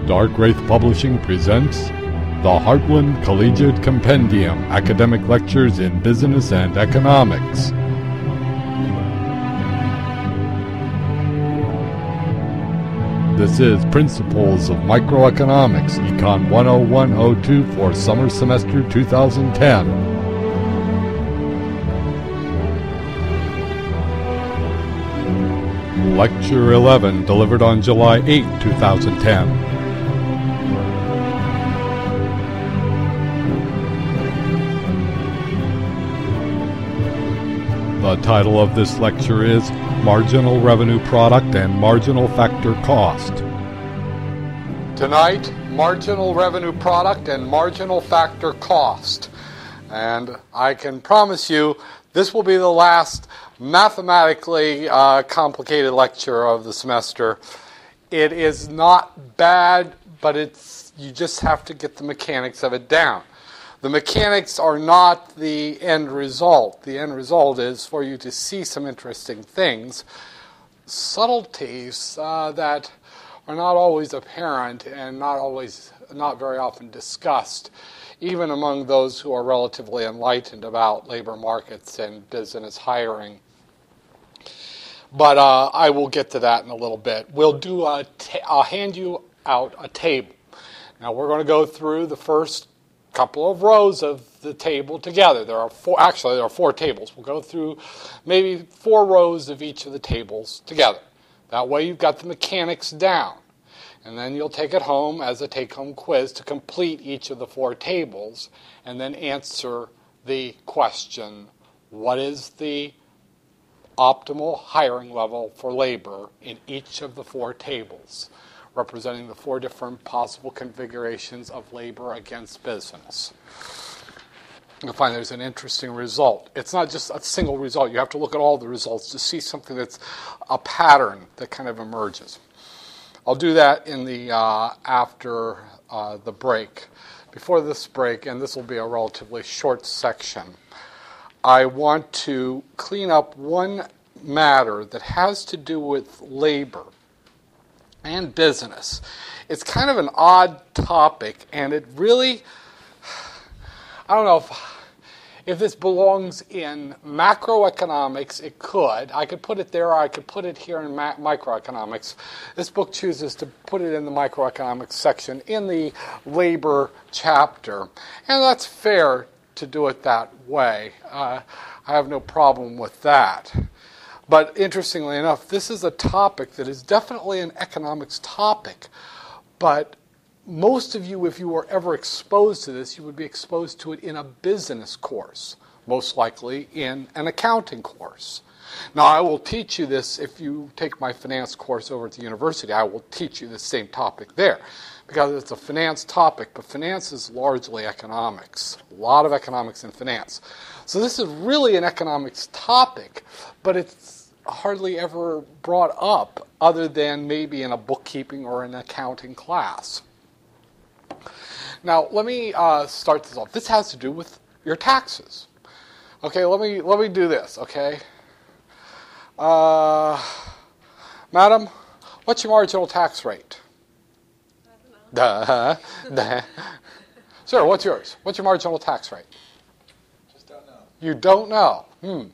Dark Wraith Publishing presents the Heartland Collegiate Compendium, Academic Lectures in Business and Economics. This is Principles of Microeconomics, Econ 10102 for Summer Semester 2010. Lecture 11, delivered on July 8, 2010. The title of this lecture is Marginal Revenue Product and Marginal Factor Cost. Tonight, Marginal Revenue Product and Marginal Factor Cost. And I can promise you this will be the last mathematically complicated lecture of the semester. It is not bad, but you just have to get the mechanics of it down. The mechanics are not the end result. The end result is for you to see some interesting things, subtleties that are not always apparent and not very often discussed, even among those who are relatively enlightened about labor markets and business hiring. But I will get to that in a little bit. I'll hand you out a table. Now we're going to go through the first couple of rows of the table together. There are four tables. We'll go through maybe 4 rows of each of the tables together. That way you've got the mechanics down. And then you'll take it home as a take-home quiz to complete each of the 4 tables and then answer the question, what is the optimal hiring level for labor in each of the 4 tables, representing the 4 different possible configurations of labor against business. You'll find there's an interesting result. It's not just a single result. You have to look at all the results to see something that's a pattern that kind of emerges. I'll do that in the after the break. Before this break, and this will be a relatively short section, I want to clean up one matter that has to do with labor and business. It's kind of an odd topic, and it really, I don't know if this belongs in macroeconomics. It could. I could put it there, or I could put it here in microeconomics. This book chooses to put it in the microeconomics section in the labor chapter, and that's fair to do it that way. I have no problem with that. But interestingly enough, this is a topic that is definitely an economics topic. But most of you, if you were ever exposed to this, you would be exposed to it in a business course, most likely in an accounting course. Now, I will teach you this if you take my finance course over at the university. I will teach you the same topic there because it's a finance topic, but finance is largely economics. A lot of economics in finance. So this is really an economics topic, but it's hardly ever brought up other than maybe in a bookkeeping or an accounting class. Now, let me start this off. This has to do with your taxes. Okay, let me do this, okay? Madam, what's your marginal tax rate? Duh. Sir, what's yours? What's your marginal tax rate? Just don't know. You don't know? No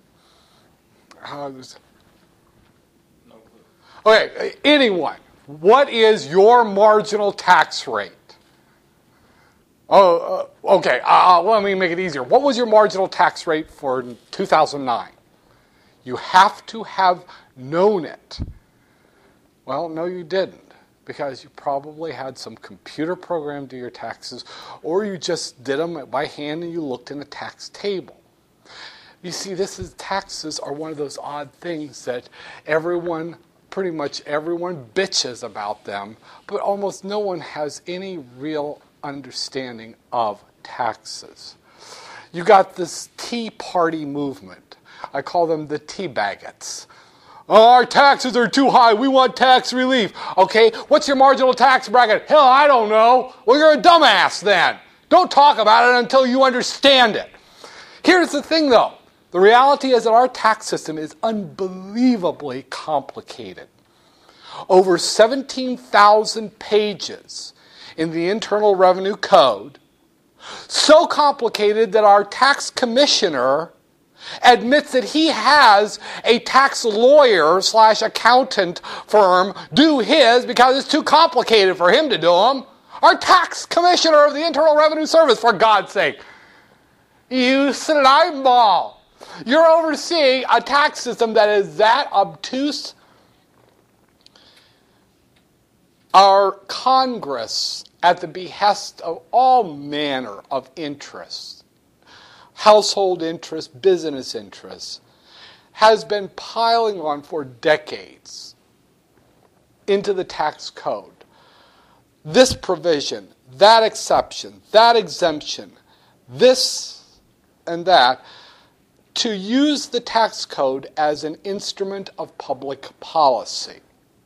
clue. Okay, anyone, what is your marginal tax rate? Okay, let me make it easier. What was your marginal tax rate for 2009? You have to have known it. Well, no, you didn't, because you probably had some computer program do your taxes, or you just did them by hand and you looked in a tax table. You see, taxes are one of those odd things that pretty much everyone bitches about them, but almost no one has any real understanding of taxes. You got this Tea Party movement. I call them the teabaggots. Oh, our taxes are too high. We want tax relief. Okay, what's your marginal tax bracket? Hell, I don't know. Well, you're a dumbass then. Don't talk about it until you understand it. Here's the thing, though. The reality is that our tax system is unbelievably complicated. Over 17,000 pages in the Internal Revenue Code, so complicated that our tax commissioner admits that he has a tax lawyer / accountant firm do his because it's too complicated for him to do them. Our tax commissioner of the Internal Revenue Service, for God's sake. You slime ball. You're overseeing a tax system that is that obtuse. Our Congress, at the behest of all manner of interests, household interests, business interests, has been piling on for decades into the tax code. This provision, that exception, that exemption, this and that, to use the tax code as an instrument of public policy.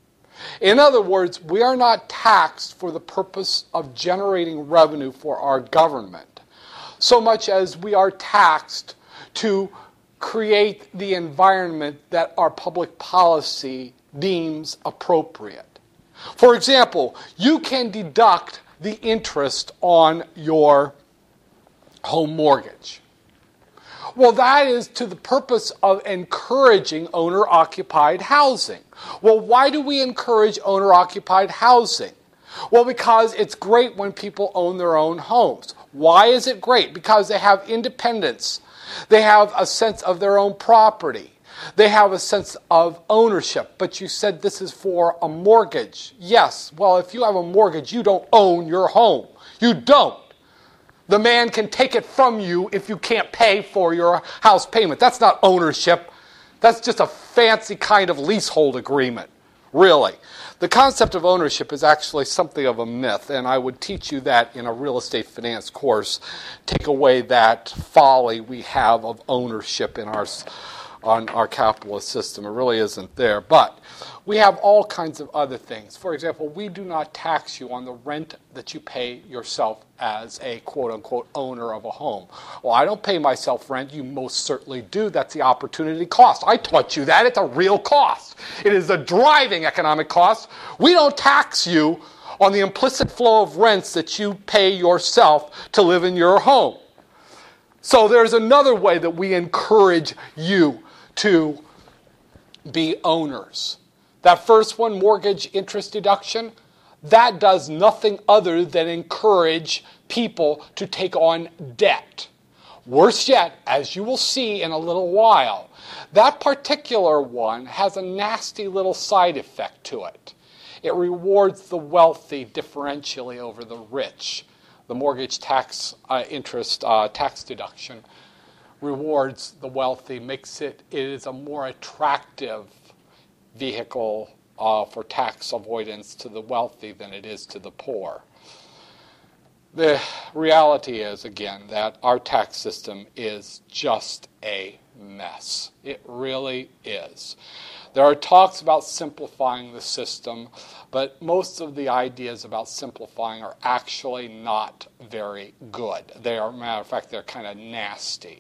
In other words, we are not taxed for the purpose of generating revenue for our government, so much as we are taxed to create the environment that our public policy deems appropriate. For example, you can deduct the interest on your home mortgage. Well, that is to the purpose of encouraging owner-occupied housing. Well, why do we encourage owner-occupied housing? Well, because it's great when people own their own homes. Why is it great? Because they have independence. They have a sense of their own property. They have a sense of ownership. But you said this is for a mortgage. Yes, well, if you have a mortgage, you don't own your home. You don't. The man can take it from you if you can't pay for your house payment. That's not ownership. That's just a fancy kind of leasehold agreement, really. The concept of ownership is actually something of a myth, and I would teach you that in a real estate finance course. Take away that folly we have of ownership in on our capitalist system. It really isn't there. But we have all kinds of other things. For example, we do not tax you on the rent that you pay yourself as a quote-unquote owner of a home. Well, I don't pay myself rent. You most certainly do. That's the opportunity cost. I taught you that. It's a real cost. It is a driving economic cost. We don't tax you on the implicit flow of rents that you pay yourself to live in your home. So there's another way that we encourage you to be owners. That first one, mortgage interest deduction, that does nothing other than encourage people to take on debt. Worse yet, as you will see in a little while, that particular one has a nasty little side effect to it. It rewards the wealthy differentially over the rich. The mortgage tax interest tax deduction rewards the wealthy, it is a more attractive vehicle for tax avoidance to the wealthy than it is to the poor. The reality is, again, that our tax system is just a mess. It really is. There are talks about simplifying the system, but most of the ideas about simplifying are actually not very good. Matter of fact, they're kind of nasty.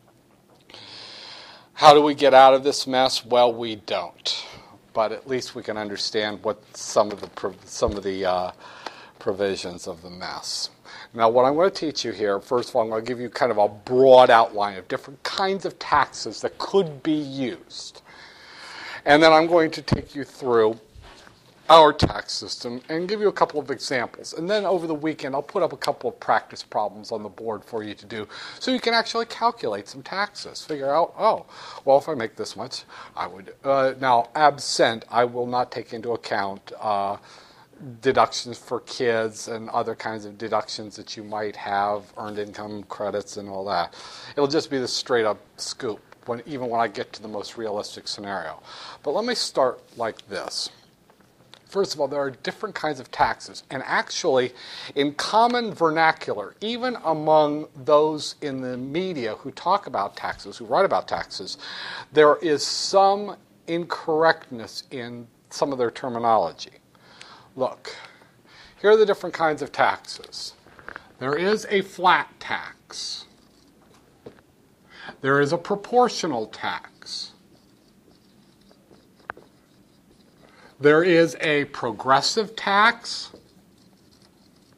How do we get out of this mess? Well, we don't. But at least we can understand what some of the provisions of the mess. Now, what I'm going to teach you here, first of all, I'm going to give you kind of a broad outline of different kinds of taxes that could be used. And then I'm going to take you through our tax system and give you a couple of examples. And then over the weekend, I'll put up a couple of practice problems on the board for you to do so you can actually calculate some taxes. Figure out, oh, well, if I make this much, I would. Now, absent, I will not take into account deductions for kids and other kinds of deductions that you might have, earned income credits and all that. It'll just be the straight up scoop, even when I get to the most realistic scenario. But let me start like this. First of all, there are different kinds of taxes. And actually, in common vernacular, even among those in the media who talk about taxes, who write about taxes, there is some incorrectness in some of their terminology. Look, here are the different kinds of taxes. There is a flat tax. There is a proportional tax. There is a progressive tax,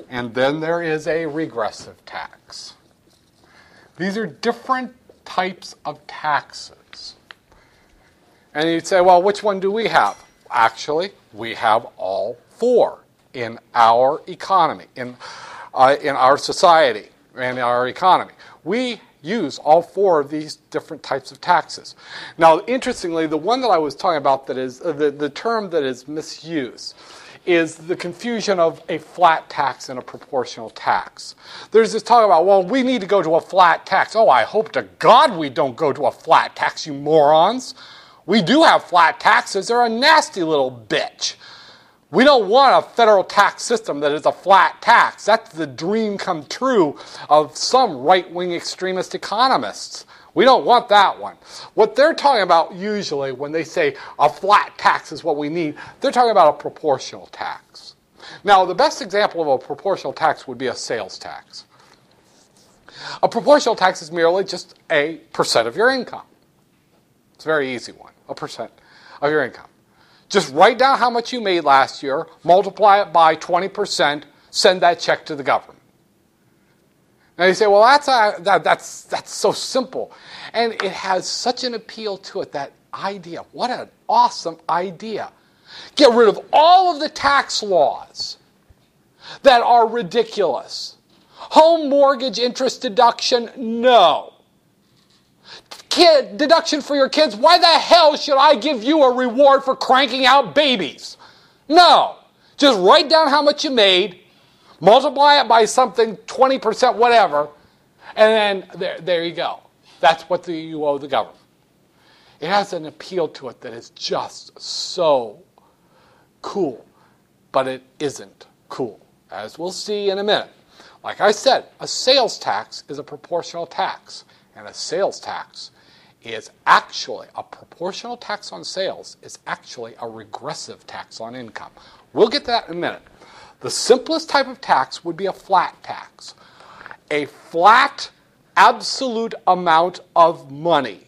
And then there is a regressive tax. These are different types of taxes. And you'd say, well, which one do we have? Actually, we have all four in our economy, in our society, and our economy. We use all four of these different types of taxes. Now, interestingly, the one that I was talking about that is the term that is misused is the confusion of a flat tax and a proportional tax. There's this talk about, well, we need to go to a flat tax. Oh, I hope to God we don't go to a flat tax, you morons. We do have flat taxes. They're a nasty little bitch. We don't want a federal tax system that is a flat tax. That's the dream come true of some right-wing extremist economists. We don't want that one. What they're talking about usually when they say a flat tax is what we need, they're talking about a proportional tax. Now, the best example of a proportional tax would be a sales tax. A proportional tax is merely just a percent of your income. It's a very easy one, a percent of your income. Just write down how much you made last year, multiply it by 20%, send that check to the government. Now you say, well, that's so simple. And it has such an appeal to it, that idea. What an awesome idea. Get rid of all of the tax laws that are ridiculous. Home mortgage interest deduction, no. Kid deduction for your kids, why the hell should I give you a reward for cranking out babies? No. Just write down how much you made, multiply it by something, 20%, whatever, and then there you go. That's what you owe the government. It has an appeal to it that is just so cool, but it isn't cool, as we'll see in a minute. Like I said, a sales tax is a proportional tax, and a sales tax is actually, a proportional tax on sales is actually a regressive tax on income. We'll get to that in a minute. The simplest type of tax would be a flat tax. A flat, absolute amount of money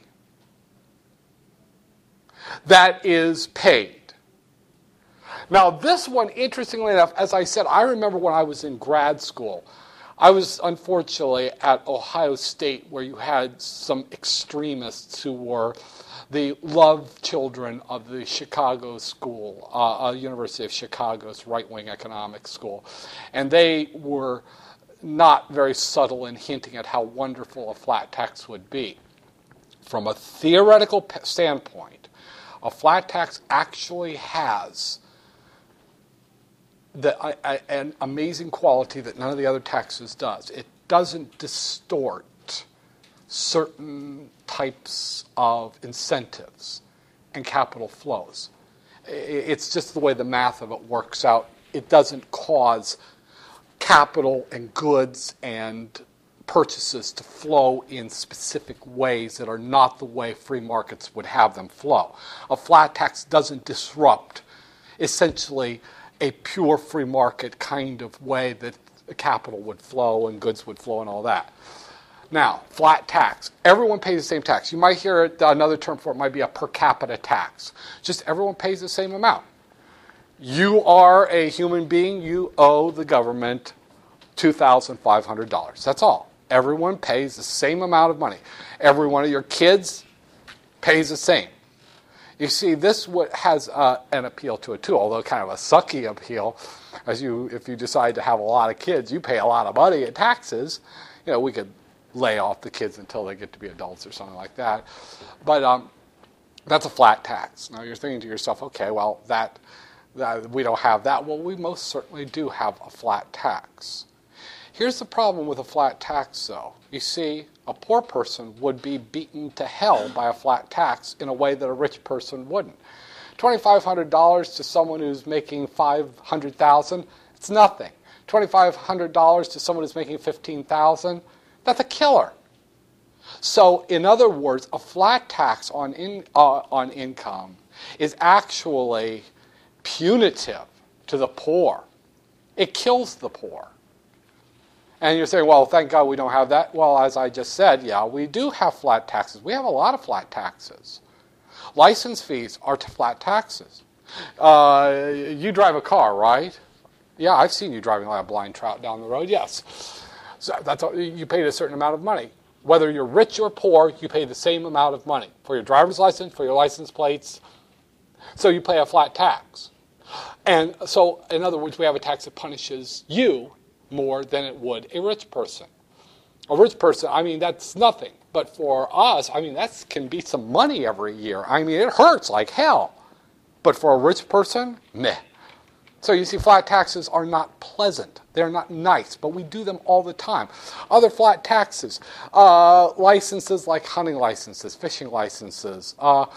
that is paid. Now, this one, interestingly enough, as I said, I remember when I was in grad school, I was unfortunately at Ohio State, where you had some extremists who were the love children of the Chicago school, University of Chicago's right-wing economics school. And they were not very subtle in hinting at how wonderful a flat tax would be. From a theoretical standpoint, a flat tax actually has an amazing quality that none of the other taxes does. It doesn't distort certain types of incentives and capital flows. It's just the way the math of it works out. It doesn't cause capital and goods and purchases to flow in specific ways that are not the way free markets would have them flow. A flat tax doesn't disrupt essentially a pure free market kind of way that capital would flow and goods would flow and all that. Now, flat tax. Everyone pays the same tax. You might hear another term for it might be a per capita tax. Just everyone pays the same amount. You are a human being. You owe the government $2,500. That's all. Everyone pays the same amount of money. Every one of your kids pays the same. You see, this has an appeal to it too, although kind of a sucky appeal. If you decide to have a lot of kids, you pay a lot of money in taxes. You know, we could lay off the kids until they get to be adults or something like that. But that's a flat tax. Now you're thinking to yourself, okay, well, that we don't have that. Well, we most certainly do have a flat tax. Here's the problem with a flat tax, though. You see, a poor person would be beaten to hell by a flat tax in a way that a rich person wouldn't. $2,500 to someone who's making $500,000, it's nothing. $2,500 to someone who's making $15,000, that's a killer. So, in other words, a flat tax on income is actually punitive to the poor. It kills the poor. And you're saying, well, thank God we don't have that. Well, as I just said, yeah, we do have flat taxes. We have a lot of flat taxes. License fees are flat taxes. You drive a car, right? Yeah, I've seen you driving like a blind trout down the road, yes. So that's all, you paid a certain amount of money. Whether you're rich or poor, you pay the same amount of money for your driver's license, for your license plates. So you pay a flat tax. And so, in other words, we have a tax that punishes you more than it would a rich person. A rich person, I mean, that's nothing. But for us, I mean, that can be some money every year. I mean, it hurts like hell. But for a rich person, meh. So you see, flat taxes are not pleasant. They're not nice, but we do them all the time. Other flat taxes, licenses like hunting licenses, fishing licenses,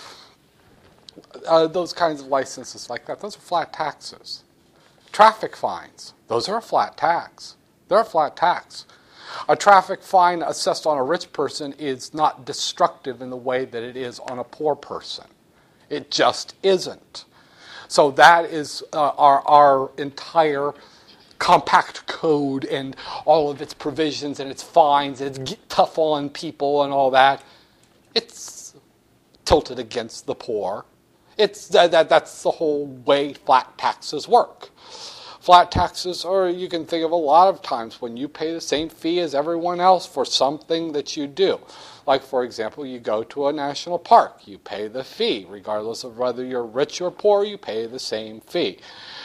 those kinds of licenses like that, those are flat taxes. Traffic fines, those are a flat tax. They're a flat tax. A traffic fine assessed on a rich person is not destructive in the way that it is on a poor person. It just isn't. So that is our entire compact code and all of its provisions and its fines and its tough on people and all that. It's tilted against the poor. That's the whole way flat taxes work. Flat taxes, or you can think of a lot of times when you pay the same fee as everyone else for something that you do. Like, for example, you go to a national park. You pay the fee. Regardless of whether you're rich or poor, you pay the same fee.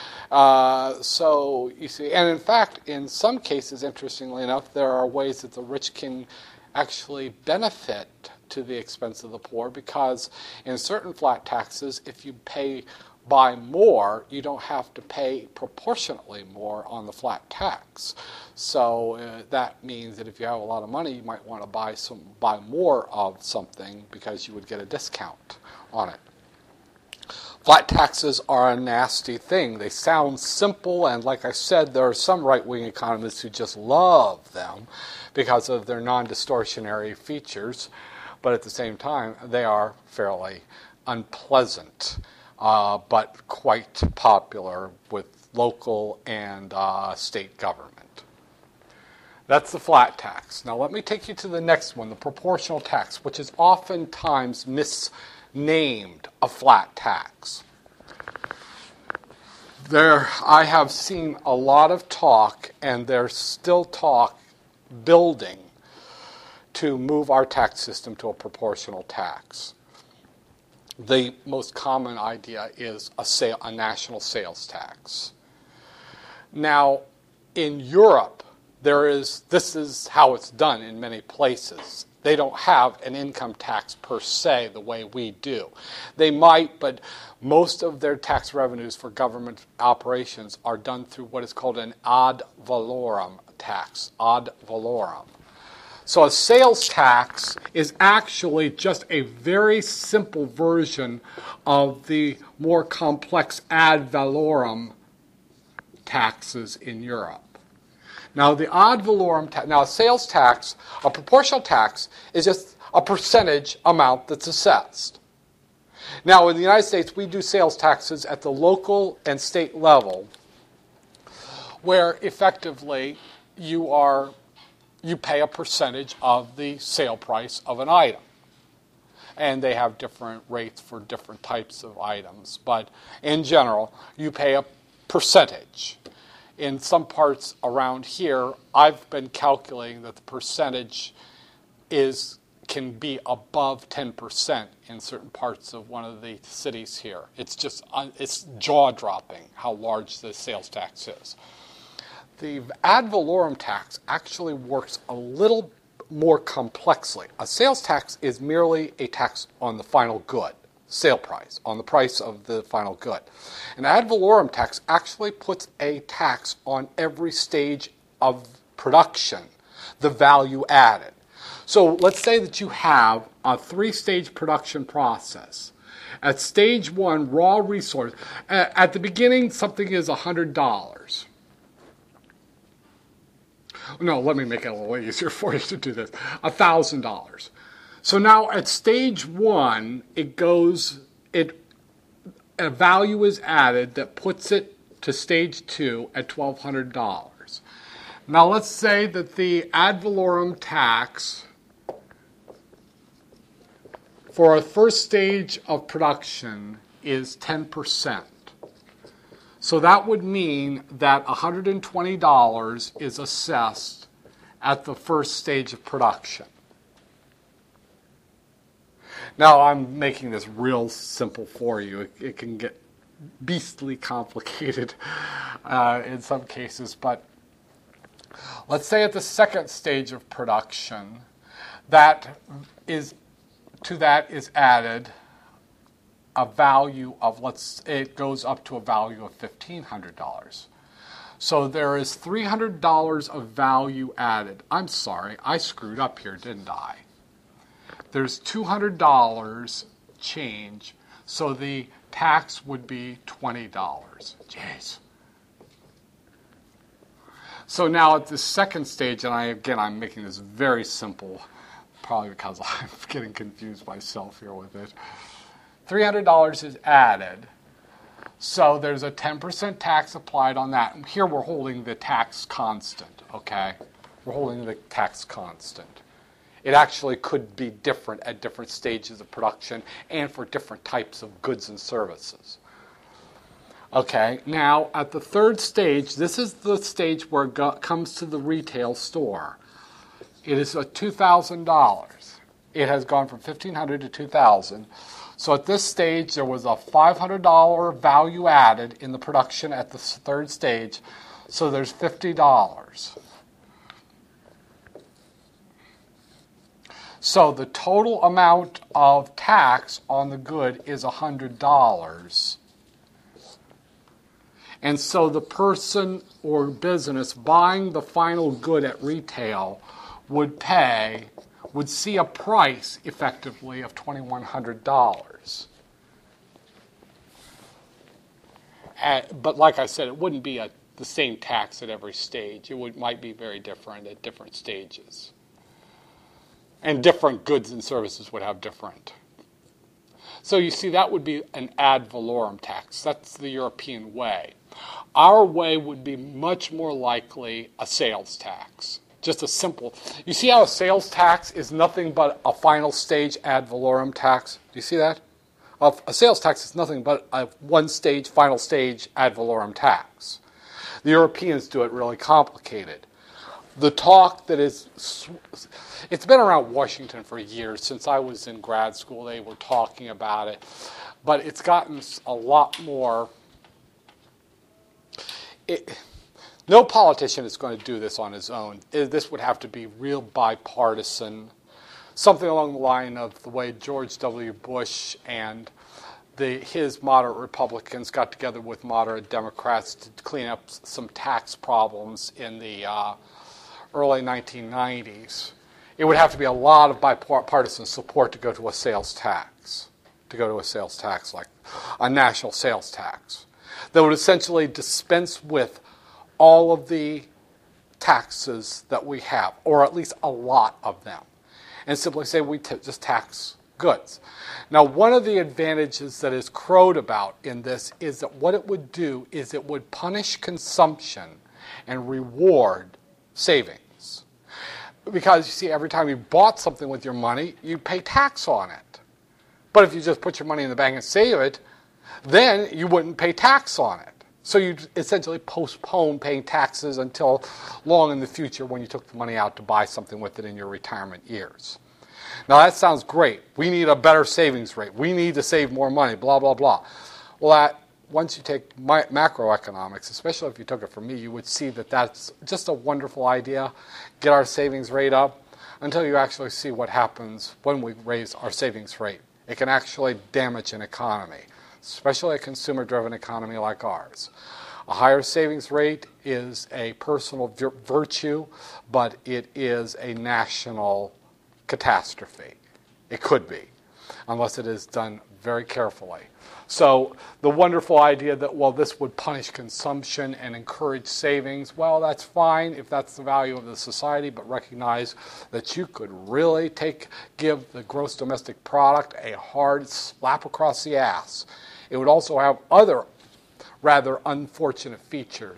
So, you see, and in fact, in some cases, interestingly enough, there are ways that the rich can actually benefit to the expense of the poor, because in certain flat taxes, if you pay by more, you don't have to pay proportionately more on the flat tax. So that means that if you have a lot of money, you might want to buy more of something because you would get a discount on it. Flat taxes are a nasty thing. They sound simple, and like I said, there are some right-wing economists who just love them because of their non-distortionary features, but at the same time, they are fairly unpleasant. But quite popular with local and state government. That's the flat tax. Now let me take you to the next one, the proportional tax, which is oftentimes misnamed a flat tax. I have seen a lot of talk, and there's still talk building to move our tax system to a proportional tax. The most common idea is a national sales tax. Now, in Europe, this is how it's done in many places. They don't have an income tax per se the way we do. They might, but most of their tax revenues for government operations are done through what is called an ad valorem tax, ad valorem. So a sales tax is actually just a very simple version of the more complex ad valorem taxes in Europe. Now the ad valorem tax, now a sales tax, a proportional tax, is just a percentage amount that's assessed. Now in the United States, we do sales taxes at the local and state level, where effectively you pay a percentage of the sale price of an item. And they have different rates for different types of items. But in general, you pay a percentage. In some parts around here, I've been calculating that the percentage can be above 10% in certain parts of one of the cities here. It's jaw-dropping how large the sales tax is. The ad valorem tax actually works a little more complexly. A sales tax is merely a tax on the final good, sale price, on the price of the final good. An ad valorem tax actually puts a tax on every stage of production, the value added. So let's say that you have a 3-stage production process. At stage 1, raw resource, at the beginning, something is $100. No, let me make it a little easier for you to do this. $1,000. So now at stage 1, a value is added that puts it to stage 2 at $1,200. Now let's say that the ad valorem tax for a first stage of production is 10%. So that would mean that $120 is assessed at the first stage of production. Now, I'm making this real simple for you. It can get beastly complicated in some cases, but let's say at the second stage of production, to that is added a value of, it goes up to a value of $1,500. So there is $300 of value added. I'm sorry, I screwed up here, didn't I? There's $200 change, so the tax would be $20. Jeez. So now at the second stage, and I'm making this very simple, probably because I'm getting confused myself here with it. $300 is added, so there's a 10% tax applied on that. And here we're holding the tax constant, okay? We're holding the tax constant. It actually could be different at different stages of production and for different types of goods and services. Okay, now at the third stage, this is the stage where it comes to the retail store. It is $2,000. It has gone from $1,500 to $2,000. So at this stage, there was a $500 value added in the production at the third stage. So there's $50. So the total amount of tax on the good is $100. And so the person or business buying the final good at retail would see a price effectively of $2,100. But like I said, it wouldn't be the same tax at every stage. It might be very different at different stages. And different goods and services would have different. So you see, that would be an ad valorem tax. That's the European way. Our way would be much more likely a sales tax. Just a simple. You see how a sales tax is nothing but a final stage ad valorem tax? Do you see that? A sales tax is nothing but a one-stage, final stage ad valorem tax. The Europeans do it really complicated. The talk that it's been around Washington for years. Since I was in grad school, they were talking about it. But it's gotten a lot more. No politician is going to do this on his own. This would have to be real bipartisan, something along the line of the way George W. Bush and his moderate Republicans got together with moderate Democrats to clean up some tax problems in the early 1990s. It would have to be a lot of bipartisan support to go to a sales tax, like a national sales tax that would essentially dispense with all of the taxes that we have, or at least a lot of them, and simply say we just tax goods. Now, one of the advantages that is crowed about in this is that what it would do is it would punish consumption and reward savings. Because, you see, every time you bought something with your money, you pay tax on it. But if you just put your money in the bank and save it, then you wouldn't pay tax on it. So you essentially postpone paying taxes until long in the future when you took the money out to buy something with it in your retirement years. Now that sounds great. We need a better savings rate. We need to save more money, blah, blah, blah. Well, once you take macroeconomics, especially if you took it from me, you would see that that's just a wonderful idea. Get our savings rate up until you actually see what happens when we raise our savings rate. It can actually damage an economy, especially a consumer-driven economy like ours. A higher savings rate is a personal virtue, but it is a national catastrophe. It could be, unless it is done very carefully. So the wonderful idea that, well, this would punish consumption and encourage savings, well, that's fine if that's the value of the society, but recognize that you could really give the gross domestic product a hard slap across the ass. It would also have other rather unfortunate features.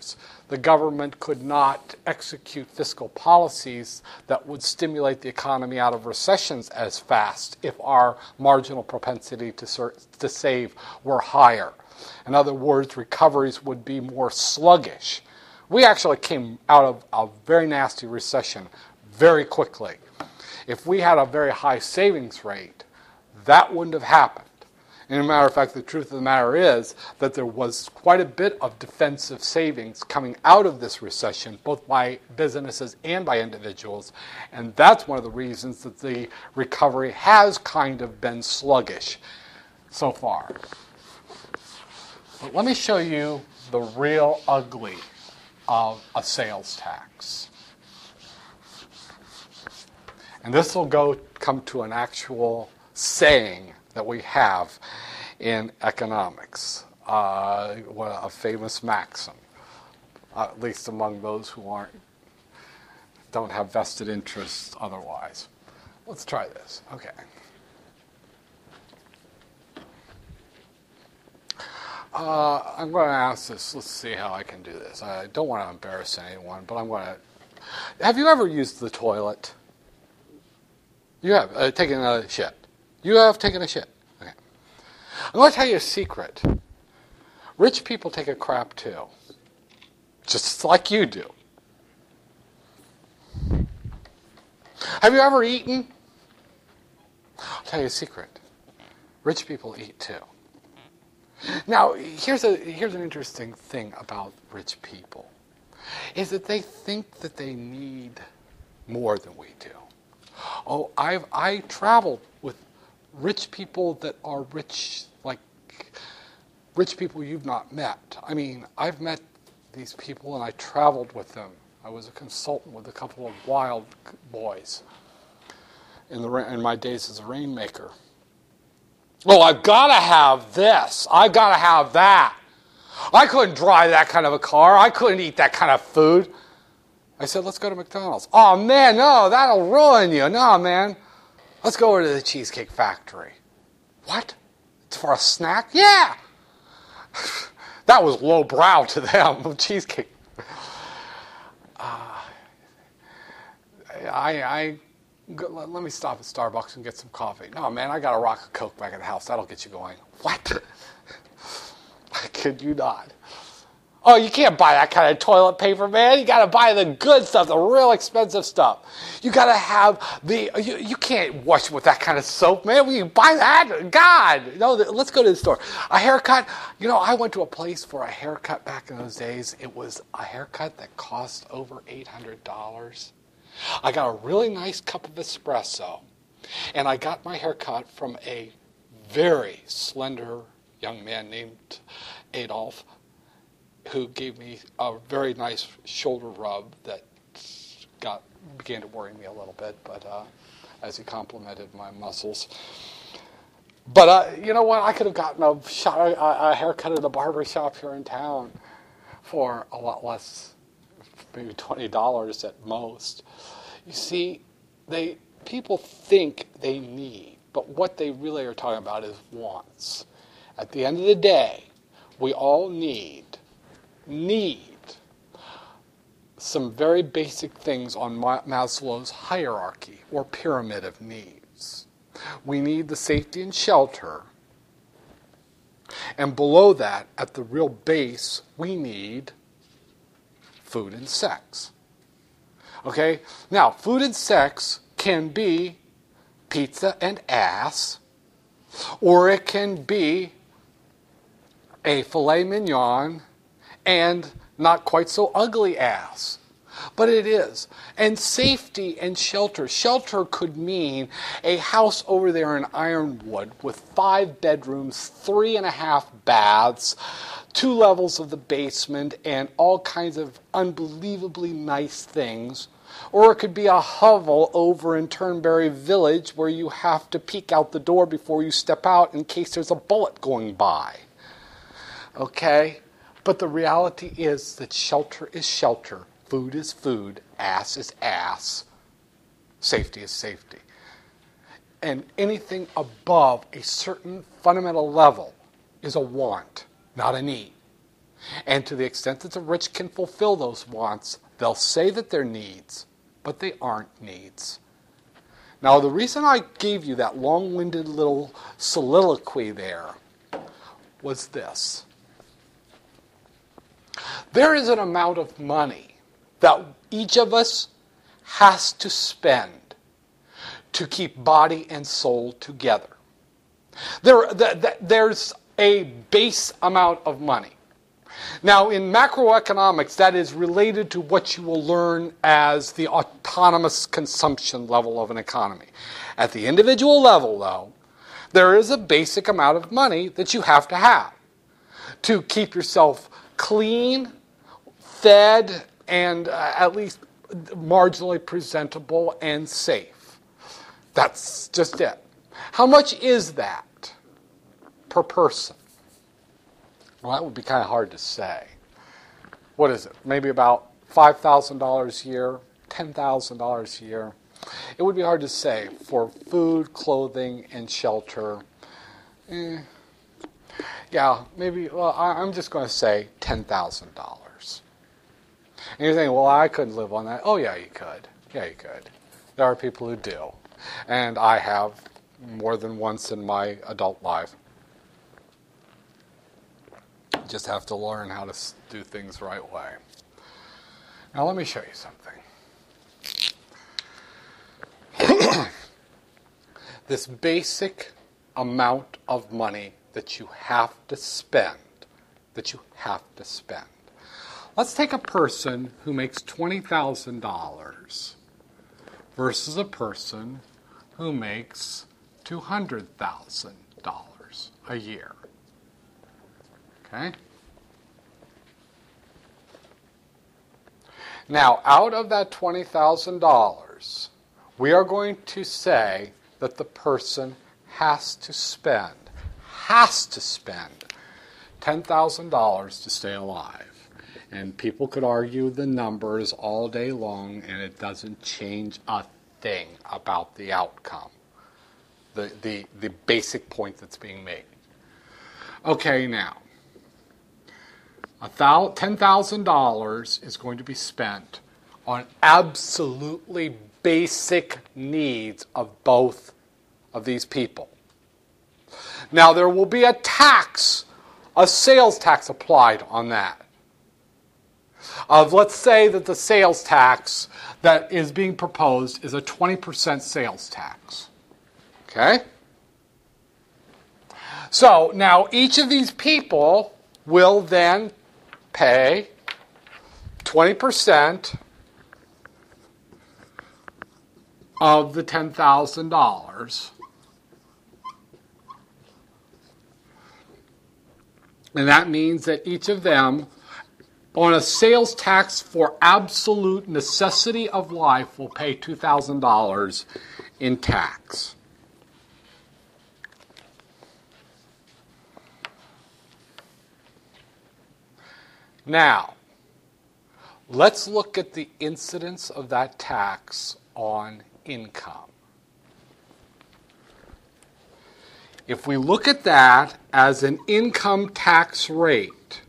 the government could not execute fiscal policies that would stimulate the economy out of recessions as fast if our marginal propensity to save were higher. In other words, recoveries would be more sluggish. We actually came out of a very nasty recession very quickly. If we had a very high savings rate, that wouldn't have happened. And as a matter of fact, the truth of the matter is that there was quite a bit of defensive savings coming out of this recession, both by businesses and by individuals. And that's one of the reasons that the recovery has kind of been sluggish so far. But let me show you the real ugly of a sales tax. And this will come to an actual saying that we have in economics, a famous maxim, at least among those who don't have vested interests otherwise. Let's try this. Okay. I'm going to ask this. Let's see how I can do this. I don't want to embarrass anyone, but I'm going to. Have you ever used the toilet? You have taken a shit. You have taken a shit. Okay. I'm going to tell you a secret. Rich people take a crap too, just like you do. Have you ever eaten? I'll tell you a secret. Rich people eat too. Now, here's an interesting thing about rich people, is that they think that they need more than we do. Oh, I traveled with rich people that are rich, like rich people you've not met. I mean, I've met these people and I traveled with them. I was a consultant with a couple of wild boys in my days as a rainmaker. Oh, I've got to have this. I've got to have that. I couldn't drive that kind of a car. I couldn't eat that kind of food. I said, let's go to McDonald's. Oh, man, no, that'll ruin you. No, man. Let's go over to the Cheesecake Factory. What? It's for a snack? Yeah. That was lowbrow to them, cheesecake. Let me stop at Starbucks and get some coffee. No, man, I got a rock of Coke back at the house. That'll get you going. What? I kid you not. Oh, you can't buy that kind of toilet paper, man. You got to buy the good stuff, the real expensive stuff. You got to have you can't wash with that kind of soap, man. Will you buy that? God. No, let's go to the store. A haircut. You know, I went to a place for a haircut back in those days. It was a haircut that cost over $800. I got a really nice cup of espresso, and I got my haircut from a very slender young man named Adolf, who gave me a very nice shoulder rub that began to worry me a little bit, but as he complimented my muscles. But you know what? I could have gotten a haircut at a barber shop here in town for a lot less, maybe $20 at most. You see, people think they need, but what they really are talking about is wants. At the end of the day, we all need some very basic things on Maslow's hierarchy or pyramid of needs. We need the safety and shelter. And below that, at the real base, we need food and sex. Okay? Now, food and sex can be pizza and ass, or it can be a filet mignon and not quite so ugly ass. But it is. And safety and shelter. Shelter could mean a house over there in Ironwood with 5 bedrooms, 3.5 baths, 2 levels of the basement, and all kinds of unbelievably nice things. Or it could be a hovel over in Turnberry Village where you have to peek out the door before you step out in case there's a bullet going by. Okay? But the reality is that shelter is shelter, food is food, ass is ass, safety is safety. And anything above a certain fundamental level is a want, not a need. And to the extent that the rich can fulfill those wants, they'll say that they're needs, but they aren't needs. Now, the reason I gave you that long-winded little soliloquy there was this. There is an amount of money that each of us has to spend to keep body and soul together. There's a base amount of money. Now, in macroeconomics, that is related to what you will learn as the autonomous consumption level of an economy. At the individual level, though, there is a basic amount of money that you have to keep yourself clean, fed, and at least marginally presentable and safe. That's just it. How much is that per person? Well, that would be kind of hard to say. What is it? Maybe about $5,000 a year, $10,000 a year. It would be hard to say for food, clothing, and shelter. Yeah, maybe, well, I'm just going to say $10,000. And you're thinking, well, I couldn't live on that. Oh, yeah, you could. Yeah, you could. There are people who do. And I have more than once in my adult life. You just have to learn how to do things the right way. Now, let me show you something. This basic amount of money that you have to spend, Let's take a person who makes $20,000 versus a person who makes $200,000 a year. Okay? Now, out of that $20,000, we are going to say that the person has to spend $10,000 to stay alive. And people could argue the numbers all day long, and it doesn't change a thing about the outcome, the basic point that's being made. Okay, now, $10,000 is going to be spent on absolutely basic needs of both of these people. Now, there will be a sales tax applied on that. Let's say that the sales tax that is being proposed is a 20% sales tax. Okay? So, now each of these people will then pay 20% of the $10,000. And that means that each of them, on a sales tax for absolute necessity of life, will pay $2,000 in tax. Now, let's look at the incidence of that tax on income. If we look at that as an income tax rate,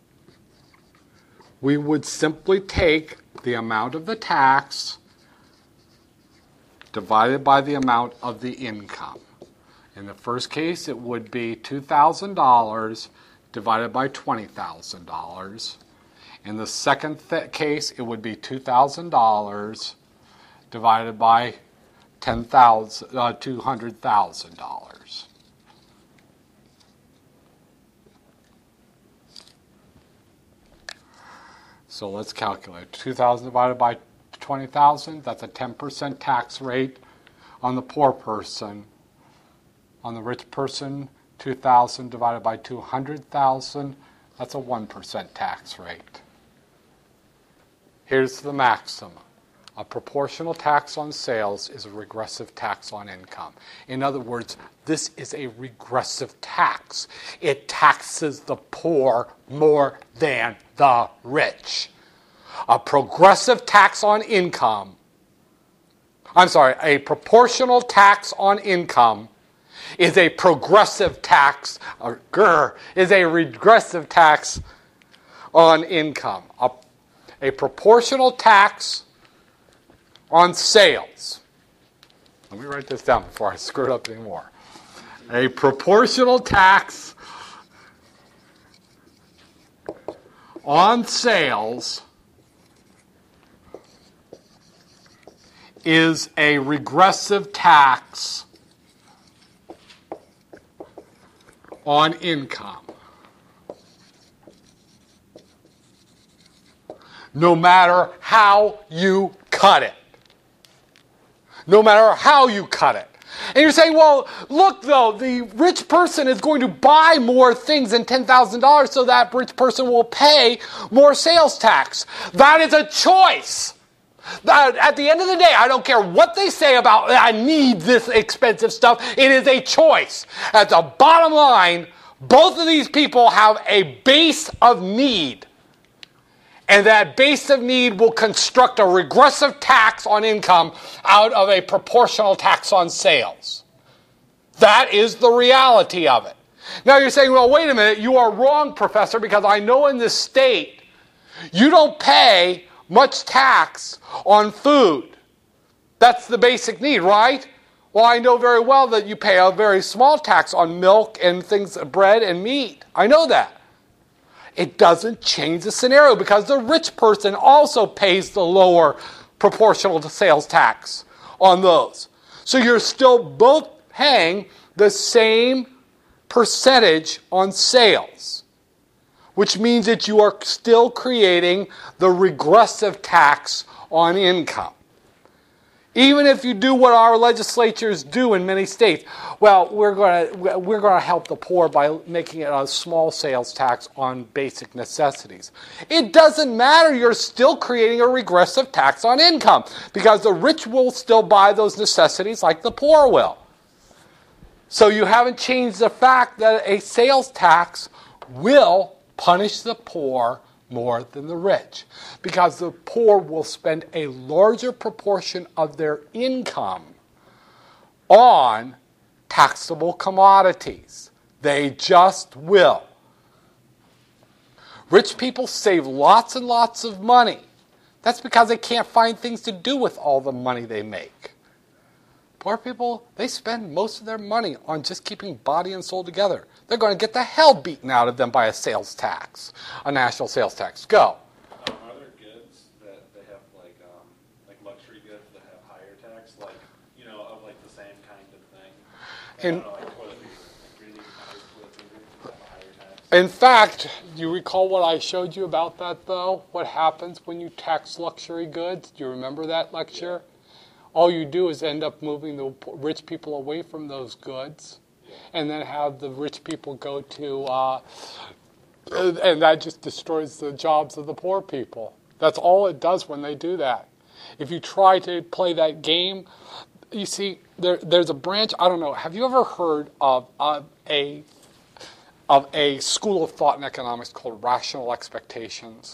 we would simply take the amount of the tax divided by the amount of the income. In the first case, it would be $2,000 divided by $20,000. In the second case, it would be $2,000 divided by $200,000. So let's calculate. 2,000 divided by 20,000, that's a 10% tax rate on the poor person. On the rich person, 2,000 divided by 200,000, that's a 1% tax rate. Here's the maximum. A proportional tax on sales is a regressive tax on income. In other words, this is a regressive tax. It taxes the poor more than the rich. A progressive tax on income, a proportional tax on income is a progressive tax, is a regressive tax on income, a proportional tax on sales. Let me write this down before I screw it up anymore. A proportional tax on sales is a regressive tax on income. No matter how you cut it. No matter how you cut it. And you're saying, well, look, though, the rich person is going to buy more things than $10,000, so that rich person will pay more sales tax. That is a choice. At the end of the day, I don't care what they say about, I need this expensive stuff. It is a choice. At the bottom line, both of these people have a base of need. And that base of need will construct a regressive tax on income out of a proportional tax on sales. That is the reality of it. Now you're saying, well, wait a minute, you are wrong, Professor, because I know in this state you don't pay much tax on food. That's the basic need, right? Well, I know very well that you pay a very small tax on milk and things, bread and meat. I know that. It doesn't change the scenario because the rich person also pays the lower proportional to sales tax on those. So you're still both paying the same percentage on sales, which means that you are still creating the regressive tax on income. Even if you do what our legislatures do in many states, well, we're going to help the poor by making it a small sales tax on basic necessities. It doesn't matter. You're still creating a regressive tax on income because the rich will still buy those necessities like the poor will. So you haven't changed the fact that a sales tax will punish the poor more than the rich, because the poor will spend a larger proportion of their income on taxable commodities. They just will. Rich people save lots and lots of money. That's because they can't find things to do with all the money they make. Poor people, they spend most of their money on just keeping body and soul together. They're going to get the hell beaten out of them by a sales tax, a national sales tax. Go. Are there goods that they have like luxury goods that have higher tax, like of like the same kind of thing? I don't know, like toilet paper, like really nice toilet paper that have a higher tax. In fact, you recall what I showed you about that, though? What happens when you tax luxury goods? Do you remember that lecture? Yeah. All you do is end up moving the rich people away from those goods, and then have the rich people go to, and that just destroys the jobs of the poor people. That's all it does when they do that. If you try to play that game, you see, there's a branch, I don't know, have you ever heard of a school of thought in economics called rational expectations?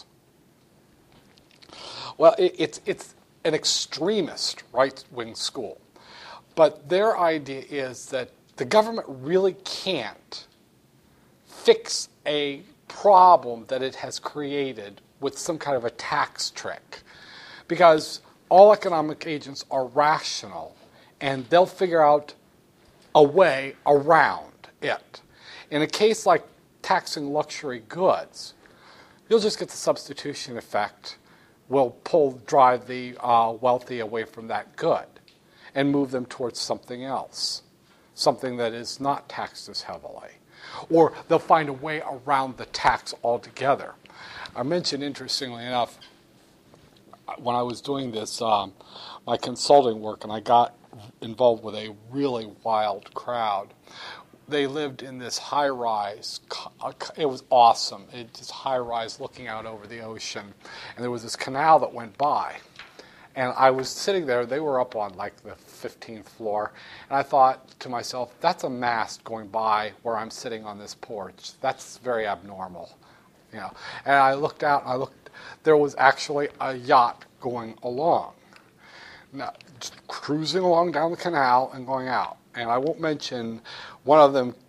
Well, it's an extremist right-wing school. But their idea is that the government really can't fix a problem that it has created with some kind of a tax trick. Because all economic agents are rational, and they'll figure out a way around it. In a case like taxing luxury goods, you'll just get the substitution effect. Will drive the wealthy away from that good and move them towards something else, something that is not taxed as heavily. Or they'll find a way around the tax altogether. I mentioned, interestingly enough, when I was doing this, my consulting work, and I got involved with a really wild crowd. They lived in this high-rise. It was awesome. It just high-rise looking out over the ocean. And there was this canal that went by. And I was sitting there. They were up on like the 15th floor. And I thought to myself, that's a mast going by where I'm sitting on this porch. That's very abnormal. And I looked out, and there was actually a yacht going along. Now, just cruising along down the canal and going out. And I won't mention, one of them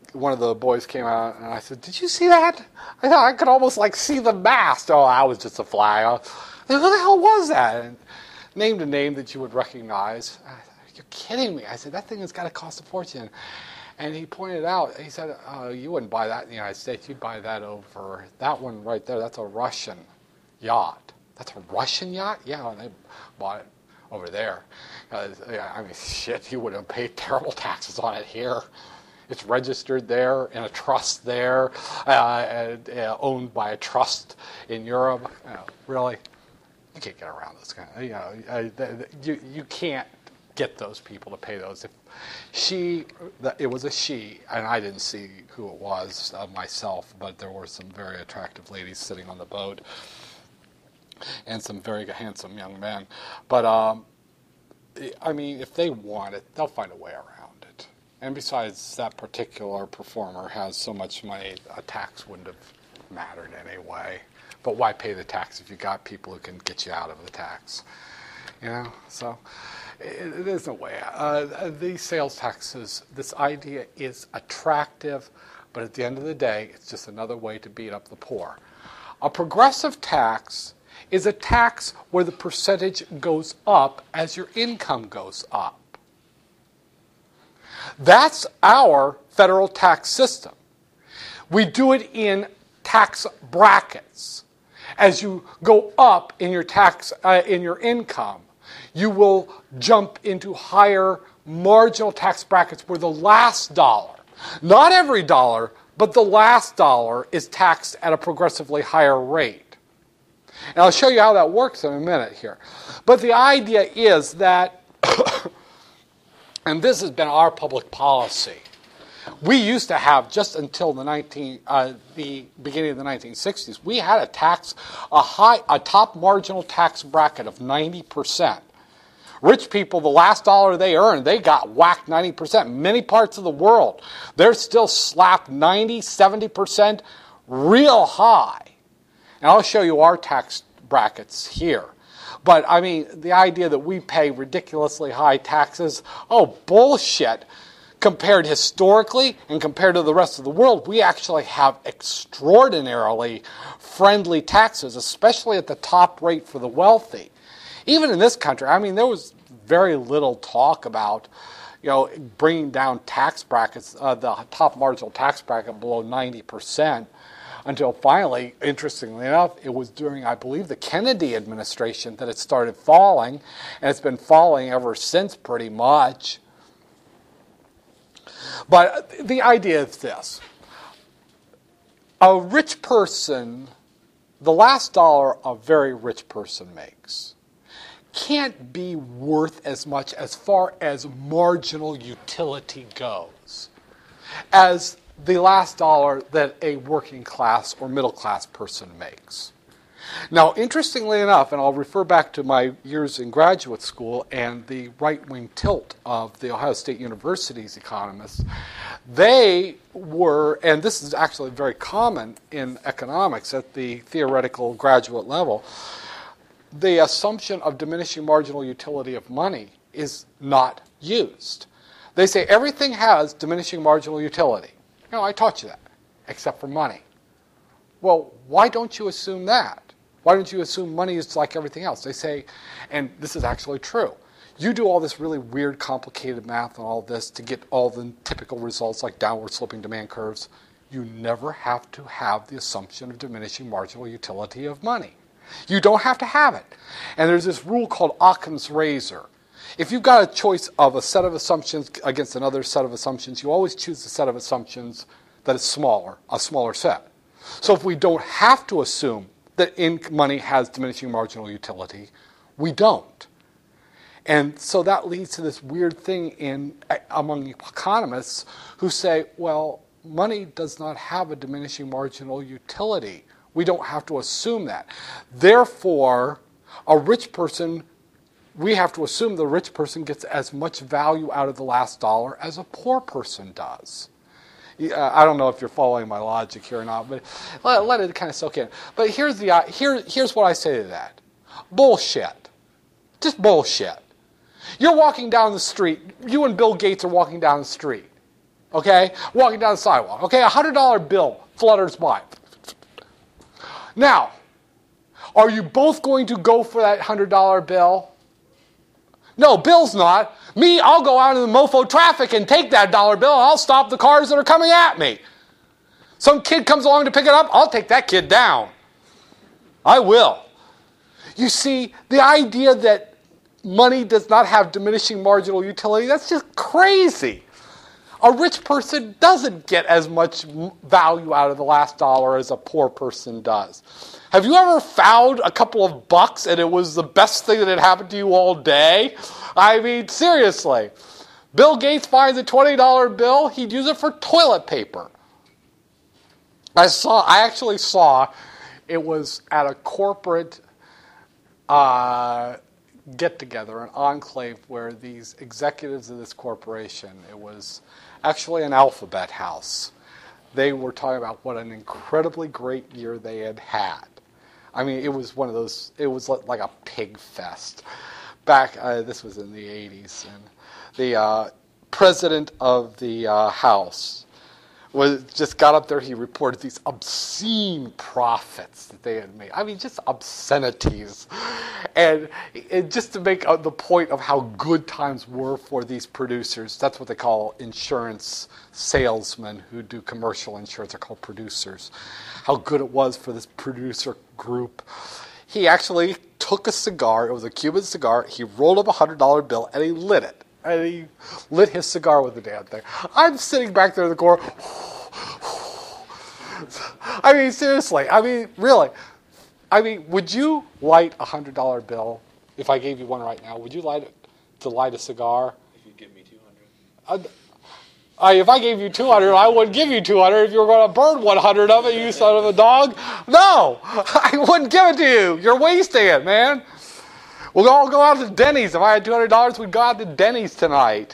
one of the boys came out, and I said, "Did you see that? I thought I could almost like see the mast." Oh, I was just a fly. Who the hell was that? And named a name that you would recognize. You're kidding me. I said, that thing has got to cost a fortune. And he pointed out, he said, you wouldn't buy that in the United States. You'd buy that over, that one right there, that's a Russian yacht. That's a Russian yacht? Yeah, and they bought it over there. I mean, shit, you would have paid terrible taxes on it here. It's registered there in a trust there, owned by a trust in Europe. Really? You can't get around this kind of, you can't get those people to pay those. It was a she, and I didn't see who it was myself, but there were some very attractive ladies sitting on the boat, and some very handsome young men. But I mean, if they want it, they'll find a way around it. And besides, that particular performer has so much money, a tax wouldn't have mattered anyway. But why pay the tax if you got people who can get you out of the tax? You know, so it is a way. These sales taxes, this idea is attractive, but at the end of the day, it's just another way to beat up the poor. A progressive tax is a tax where the percentage goes up as your income goes up. That's our federal tax system. We do it in tax brackets. As you go up in your tax, in your income, you will jump into higher marginal tax brackets where the last dollar, not every dollar, but the last dollar is taxed at a progressively higher rate. And I'll show you how that works in a minute here. But the idea is that, and this has been our public policy, we used to have, just until the beginning of the 1960s, we had a top marginal tax bracket of 90%. Rich people, the last dollar they earned, they got whacked 90%. Many parts of the world, they're still slapped 90, 70% real high. And I'll show you our tax brackets here. But, I mean, the idea that we pay ridiculously high taxes, oh, bullshit. Compared historically and compared to the rest of the world, we actually have extraordinarily friendly taxes, especially at the top rate for the wealthy. Even in this country, I mean, there was very little talk about, bringing down tax brackets, the top marginal tax bracket below 90%, until finally, interestingly enough, it was during, I believe, the Kennedy administration that it started falling, and it's been falling ever since pretty much. But the idea is this. A rich person, the last dollar a very rich person makes, can't be worth as much as far as marginal utility goes as the last dollar that a working class or middle class person makes. Now, interestingly enough, and I'll refer back to my years in graduate school and the right-wing tilt of the Ohio State University's economists, they were, and this is actually very common in economics at the theoretical graduate level, the assumption of diminishing marginal utility of money is not used. They say everything has diminishing marginal utility. I taught you that, except for money. Well, why don't you assume that? Why don't you assume money is like everything else? They say, and this is actually true, you do all this really weird, complicated math and all this to get all the typical results like downward sloping demand curves. You never have to have the assumption of diminishing marginal utility of money. You don't have to have it. And there's this rule called Occam's razor. If you've got a choice of a set of assumptions against another set of assumptions, you always choose the set of assumptions that is smaller, a smaller set. So if we don't have to assume that money has diminishing marginal utility, we don't. And so that leads to this weird thing among economists who say, well, money does not have a diminishing marginal utility. We don't have to assume that. Therefore, a rich person, we have to assume the rich person gets as much value out of the last dollar as a poor person does. I don't know if you're following my logic here or not, but let it kind of soak in. But here's what I say to that. Bullshit. Just bullshit. You're walking down the street. You and Bill Gates are walking down the street. okay, walking down the sidewalk. Okay, $100 bill flutters by. Now, are you both going to go for that $100 bill? No, Bill's not. Me, I'll go out in the mofo traffic and take that dollar bill, and I'll stop the cars that are coming at me. Some kid comes along to pick it up, I'll take that kid down. I will. You see, the idea that money does not have diminishing marginal utility, that's just crazy. A rich person doesn't get as much value out of the last dollar as a poor person does. Have you ever found a couple of bucks and it was the best thing that had happened to you all day? I mean, seriously. Bill Gates finds a $20 bill, he'd use it for toilet paper. I actually saw it was at a corporate get-together, an enclave where these executives of this corporation, it was actually an alphabet house. They were talking about what an incredibly great year they had had. I mean, it was one of those, it was like a pig fest. Back, this was in the 80s, and the president of the house just got up there, he reported these obscene profits that they had made. I mean, just obscenities. And just to make the point of how good times were for these producers, that's what they call insurance salesmen who do commercial insurance, are called producers. How good it was for this producer group. He actually took a cigar, it was a Cuban cigar, he rolled up a $100 bill and he lit it. And he lit his cigar with the damn thing. I'm sitting back there in the corner. I mean, seriously. I mean, really. I mean, would you light a $100 bill if I gave you one right now? Would you light a cigar? If you give me 200. If I gave you 200, I wouldn't give you 200 if you were going to burn 100 of it, you son of a dog. No, I wouldn't give it to you. You're wasting it, man. We'll all go out to Denny's. If I had $200, we'd go out to Denny's tonight.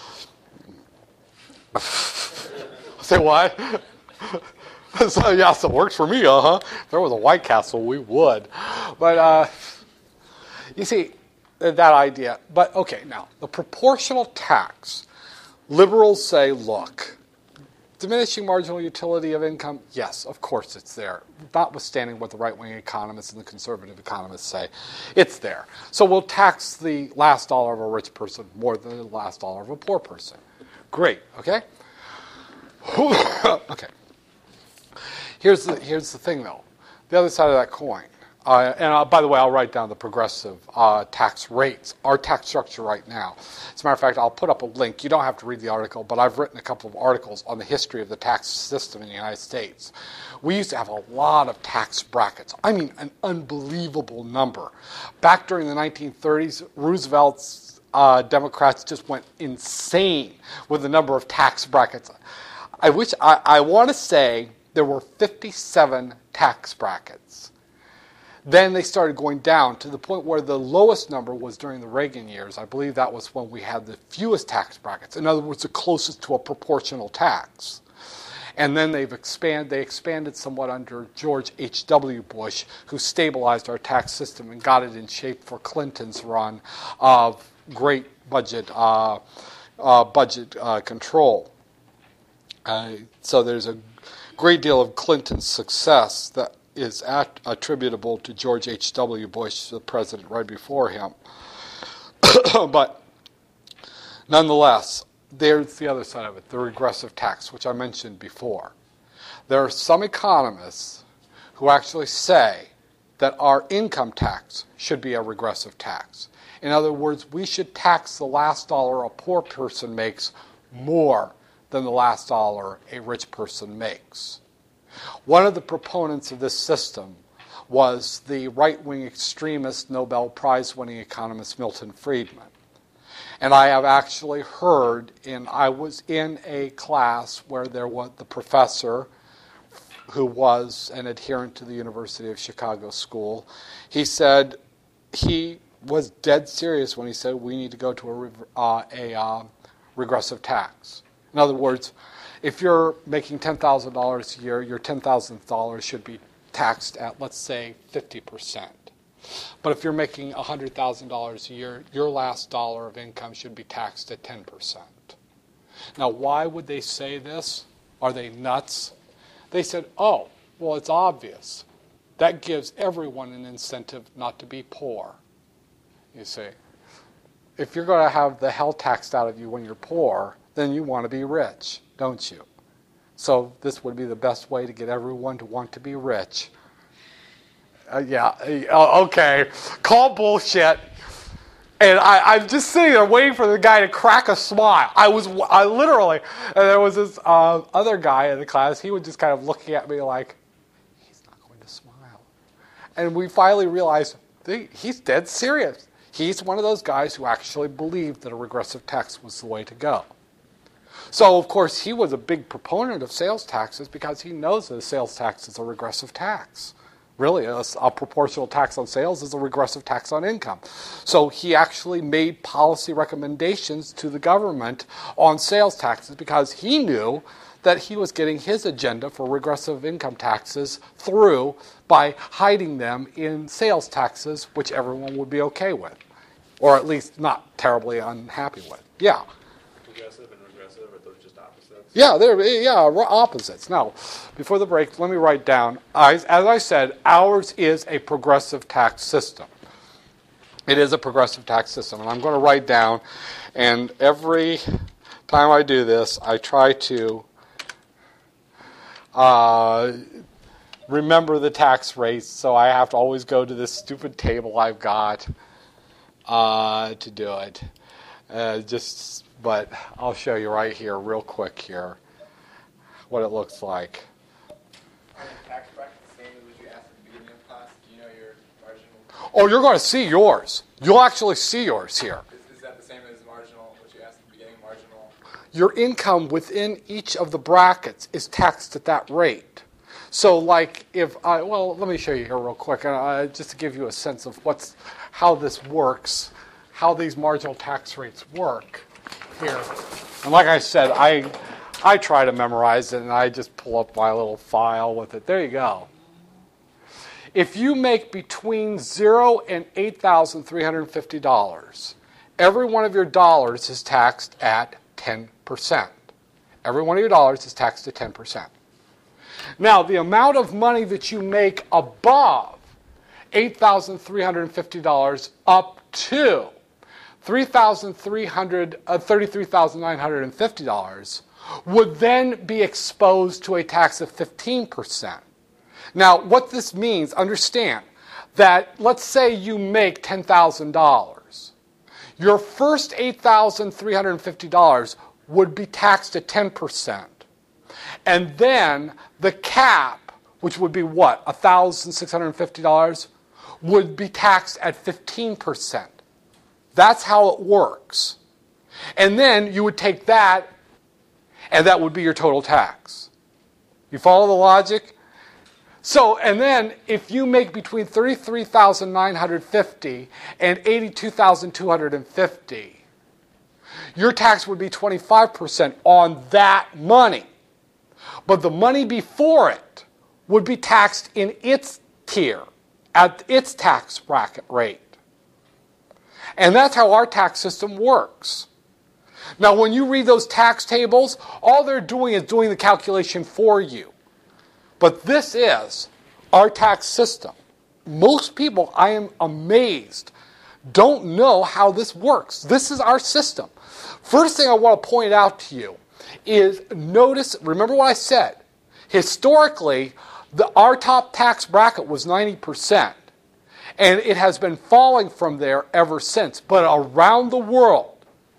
Say what? So, yes, it works for me, If there was a White Castle, we would. But, you see, that idea. But, okay, now, the proportional tax. Liberals say, look, diminishing marginal utility of income, yes, of course it's there. Notwithstanding what the right-wing economists and the conservative economists say, it's there. So we'll tax the last dollar of a rich person more than the last dollar of a poor person. Great, okay? Okay. Here's the thing, though. The other side of that coin. By the way, I'll write down the progressive tax rates, our tax structure right now. As a matter of fact, I'll put up a link. You don't have to read the article, but I've written a couple of articles on the history of the tax system in the United States. We used to have a lot of tax brackets. I mean, an unbelievable number. Back during the 1930s, Roosevelt's Democrats just went insane with the number of tax brackets. I want to say there were 57 tax brackets. Then they started going down to the point where the lowest number was during the Reagan years. I believe that was when we had the fewest tax brackets. In other words, the closest to a proportional tax. And then they expanded somewhat under George H.W. Bush, who stabilized our tax system and got it in shape for Clinton's run of great budget control. So there's a great deal of Clinton's success that is attributable to George H.W. Bush, the president right before him. But nonetheless, there's the other side of it, the regressive tax, which I mentioned before. There are some economists who actually say that our income tax should be a regressive tax. In other words, we should tax the last dollar a poor person makes more than the last dollar a rich person makes. One of the proponents of this system was the right-wing extremist Nobel Prize-winning economist Milton Friedman. And I have actually heard, I was in a class where there was the professor who was an adherent to the University of Chicago School. He said he was dead serious when he said we need to go to a regressive tax. In other words, if you're making $10,000 a year, your $10,000 should be taxed at, let's say, 50%. But if you're making $100,000 a year, your last dollar of income should be taxed at 10%. Now, why would they say this? Are they nuts? They said, oh, well, it's obvious. That gives everyone an incentive not to be poor. You see, if you're going to have the hell taxed out of you when you're poor, then you want to be rich, don't you? So this would be the best way to get everyone to want to be rich. Okay, call bullshit. And I'm just sitting there waiting for the guy to crack a smile. I literally, and there was this other guy in the class, he was just kind of looking at me like, he's not going to smile. And we finally realized he's dead serious. He's one of those guys who actually believed that a regressive tax was the way to go. So, of course, he was a big proponent of sales taxes because he knows that a sales tax is a regressive tax. Really, a proportional tax on sales is a regressive tax on income. So he actually made policy recommendations to the government on sales taxes because he knew that he was getting his agenda for regressive income taxes through by hiding them in sales taxes, which everyone would be okay with, or at least not terribly unhappy with. Yeah. Progressive and regressive, are those just opposites? Yeah, they're opposites. Now, before the break, let me write down. As I said, ours is a progressive tax system. It is a progressive tax system, and I'm going to write down. And every time I do this, I try to remember the tax rates. So I have to always go to this stupid table I've got to do it. But I'll show you right here, real quick here, what it looks like. Are the tax brackets the same as what you asked at the beginning of class? Do you know your marginal? Oh, you're going to see yours. You'll actually see yours here. Is that the same as marginal, what you asked at the beginning, marginal? Your income within each of the brackets is taxed at that rate. So, like, let me show you here real quick, just to give you a sense of how this works, how these marginal tax rates work here. And like I said, I try to memorize it, and I just pull up my little file with it. There you go. If you make between $0 and $8,350, every one of your dollars is taxed at 10%. Every one of your dollars is taxed at 10%. Now, the amount of money that you make above $8,350 up to $33,950 would then be exposed to a tax of 15%. Now, what this means, understand that let's say you make $10,000. Your first $8,350 would be taxed at 10%. And then the cap, which would be what, $1,650, would be taxed at 15%. That's how it works. And then you would take that, and that would be your total tax. You follow the logic? So, and then if you make between $33,950 and $82,250, your tax would be 25% on that money. But the money before it would be taxed in its tier, at its tax bracket rate. And that's how our tax system works. Now, when you read those tax tables, all they're doing is doing the calculation for you. But this is our tax system. Most people, I am amazed, don't know how this works. This is our system. First thing I want to point out to you is remember what I said. Historically, our top tax bracket was 90%. And it has been falling from there ever since. But around the world,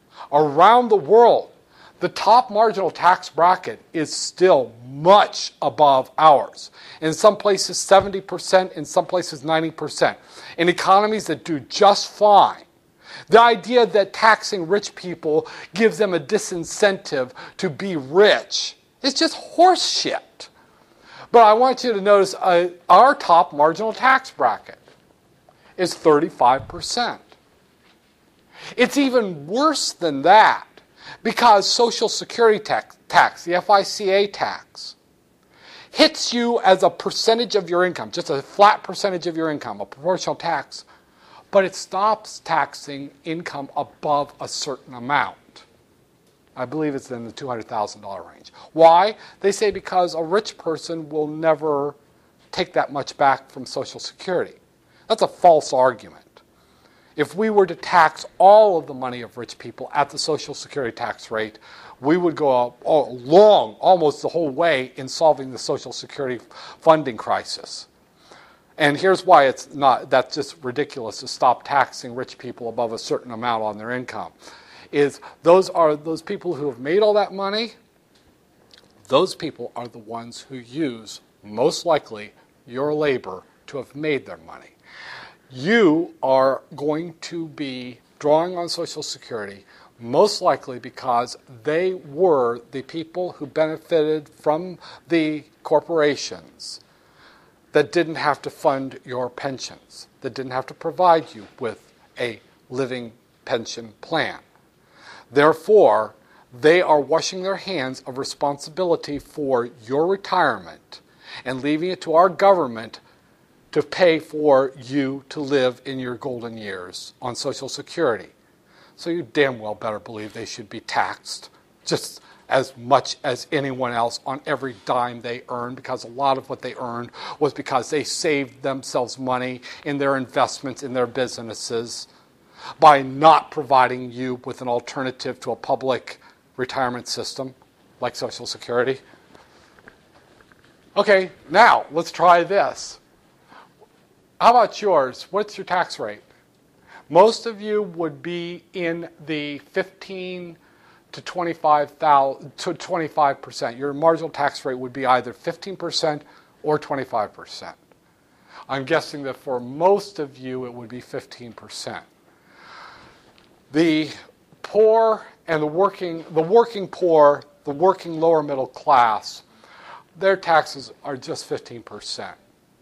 the top marginal tax bracket is still much above ours. In some places 70%, in some places 90%. In economies that do just fine. The idea that taxing rich people gives them a disincentive to be rich is just horse shit. But I want you to notice our top marginal tax bracket is 35%. It's even worse than that because Social Security tax, the FICA tax, hits you as a percentage of your income, just a flat percentage of your income, a proportional tax, but it stops taxing income above a certain amount. I believe it's in the $200,000 range. Why? They say because a rich person will never take that much back from Social Security. That's a false argument. If we were to tax all of the money of rich people at the Social Security tax rate, we would go up almost the whole way in solving the Social Security funding crisis. And here's why that's just ridiculous to stop taxing rich people above a certain amount on their income. Those people who have made all that money, those people are the ones who use, most likely, your labor to have made their money. You are going to be drawing on Social Security most likely because they were the people who benefited from the corporations that didn't have to fund your pensions, that didn't have to provide you with a living pension plan. Therefore, they are washing their hands of responsibility for your retirement and leaving it to our government to pay for you to live in your golden years on Social Security. So you damn well better believe they should be taxed just as much as anyone else on every dime they earn, because a lot of what they earned was because they saved themselves money in their investments in their businesses by not providing you with an alternative to a public retirement system like Social Security. Okay, now let's try this. How about yours? What's your tax rate? Most of you would be in the 15 to 25%. Your marginal tax rate would be either 15% or 25%. I'm guessing that for most of you it would be 15%. The poor and the working poor, the working lower middle class, their taxes are just 15%.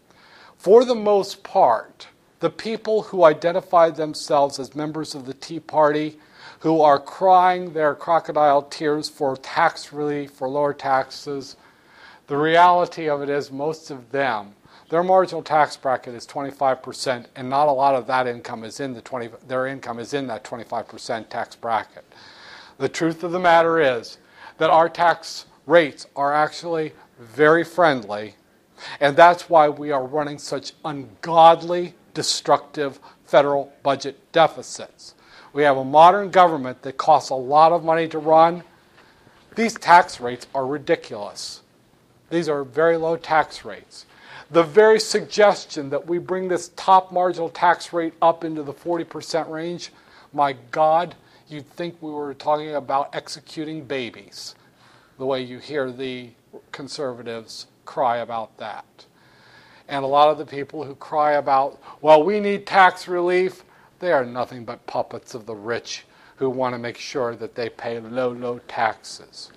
For the most part, the people who identify themselves as members of the Tea Party, who are crying their crocodile tears for tax relief, for lower taxes, the reality of it is most of them, their marginal tax bracket is 25%, and not a lot of that income is in their income is in that 25% tax bracket. The truth of the matter is that our tax rates are actually very friendly, and that's why we are running such ungodly, destructive federal budget deficits. We have a modern government that costs a lot of money to run. These tax rates are ridiculous. These are very low tax rates. The very suggestion that we bring this top marginal tax rate up into the 40% range, my God, you'd think we were talking about executing babies, the way you hear the conservatives cry about that. And a lot of the people who cry about, well, we need tax relief, they are nothing but puppets of the rich who want to make sure that they pay low taxes.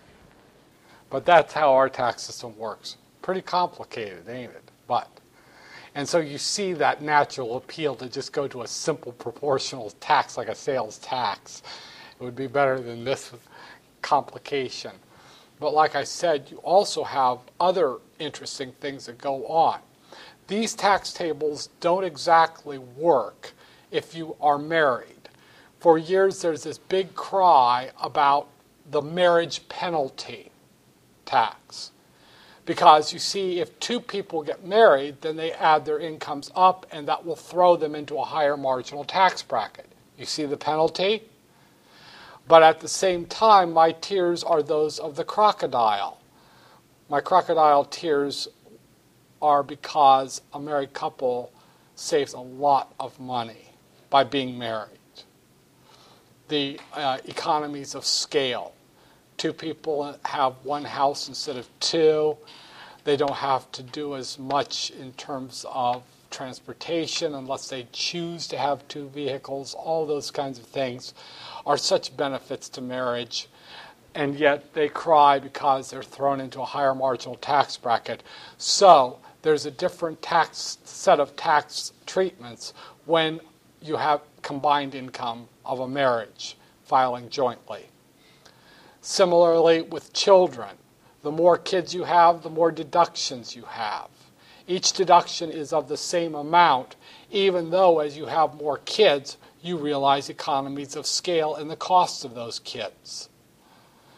But that's how our tax system works. Pretty complicated, ain't it? And so you see that natural appeal to just go to a simple proportional tax like a sales tax. It would be better than this complication. But like I said, you also have other interesting things that go on. These tax tables don't exactly work if you are married. For years there's this big cry about the marriage penalty tax. Because you see, if two people get married, then they add their incomes up, and that will throw them into a higher marginal tax bracket. You see the penalty? But at the same time, my tears are those of the crocodile. My crocodile tears are because a married couple saves a lot of money by being married. The economies of scale. Two people have one house instead of two. They don't have to do as much in terms of transportation unless they choose to have two vehicles. All those kinds of things are such benefits to marriage. And yet they cry because they're thrown into a higher marginal tax bracket. So there's a different set of tax treatments when you have combined income of a marriage filing jointly. Similarly with children, the more kids you have, the more deductions you have. Each deduction is of the same amount, even though as you have more kids, you realize economies of scale in the cost of those kids.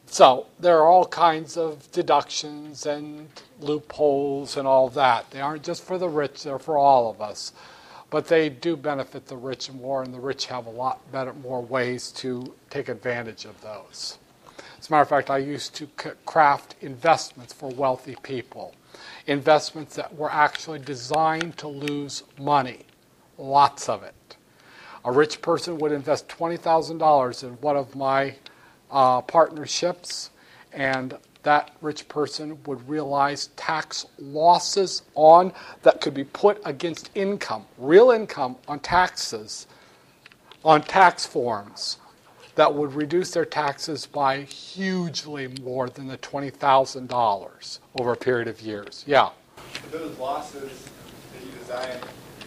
So there are all kinds of deductions and loopholes and all that. They aren't just for the rich, they're for all of us. But they do benefit the rich more, and the rich have a lot better, more ways to take advantage of those. As a matter of fact, I used to craft investments for wealthy people. Investments that were actually designed to lose money. Lots of it. A rich person would invest $20,000 in one of my partnerships, and that rich person would realize tax losses on that could be put against income, real income on taxes, on tax forms that would reduce their taxes by hugely more than the $20,000 over a period of years. Yeah. Those losses that you design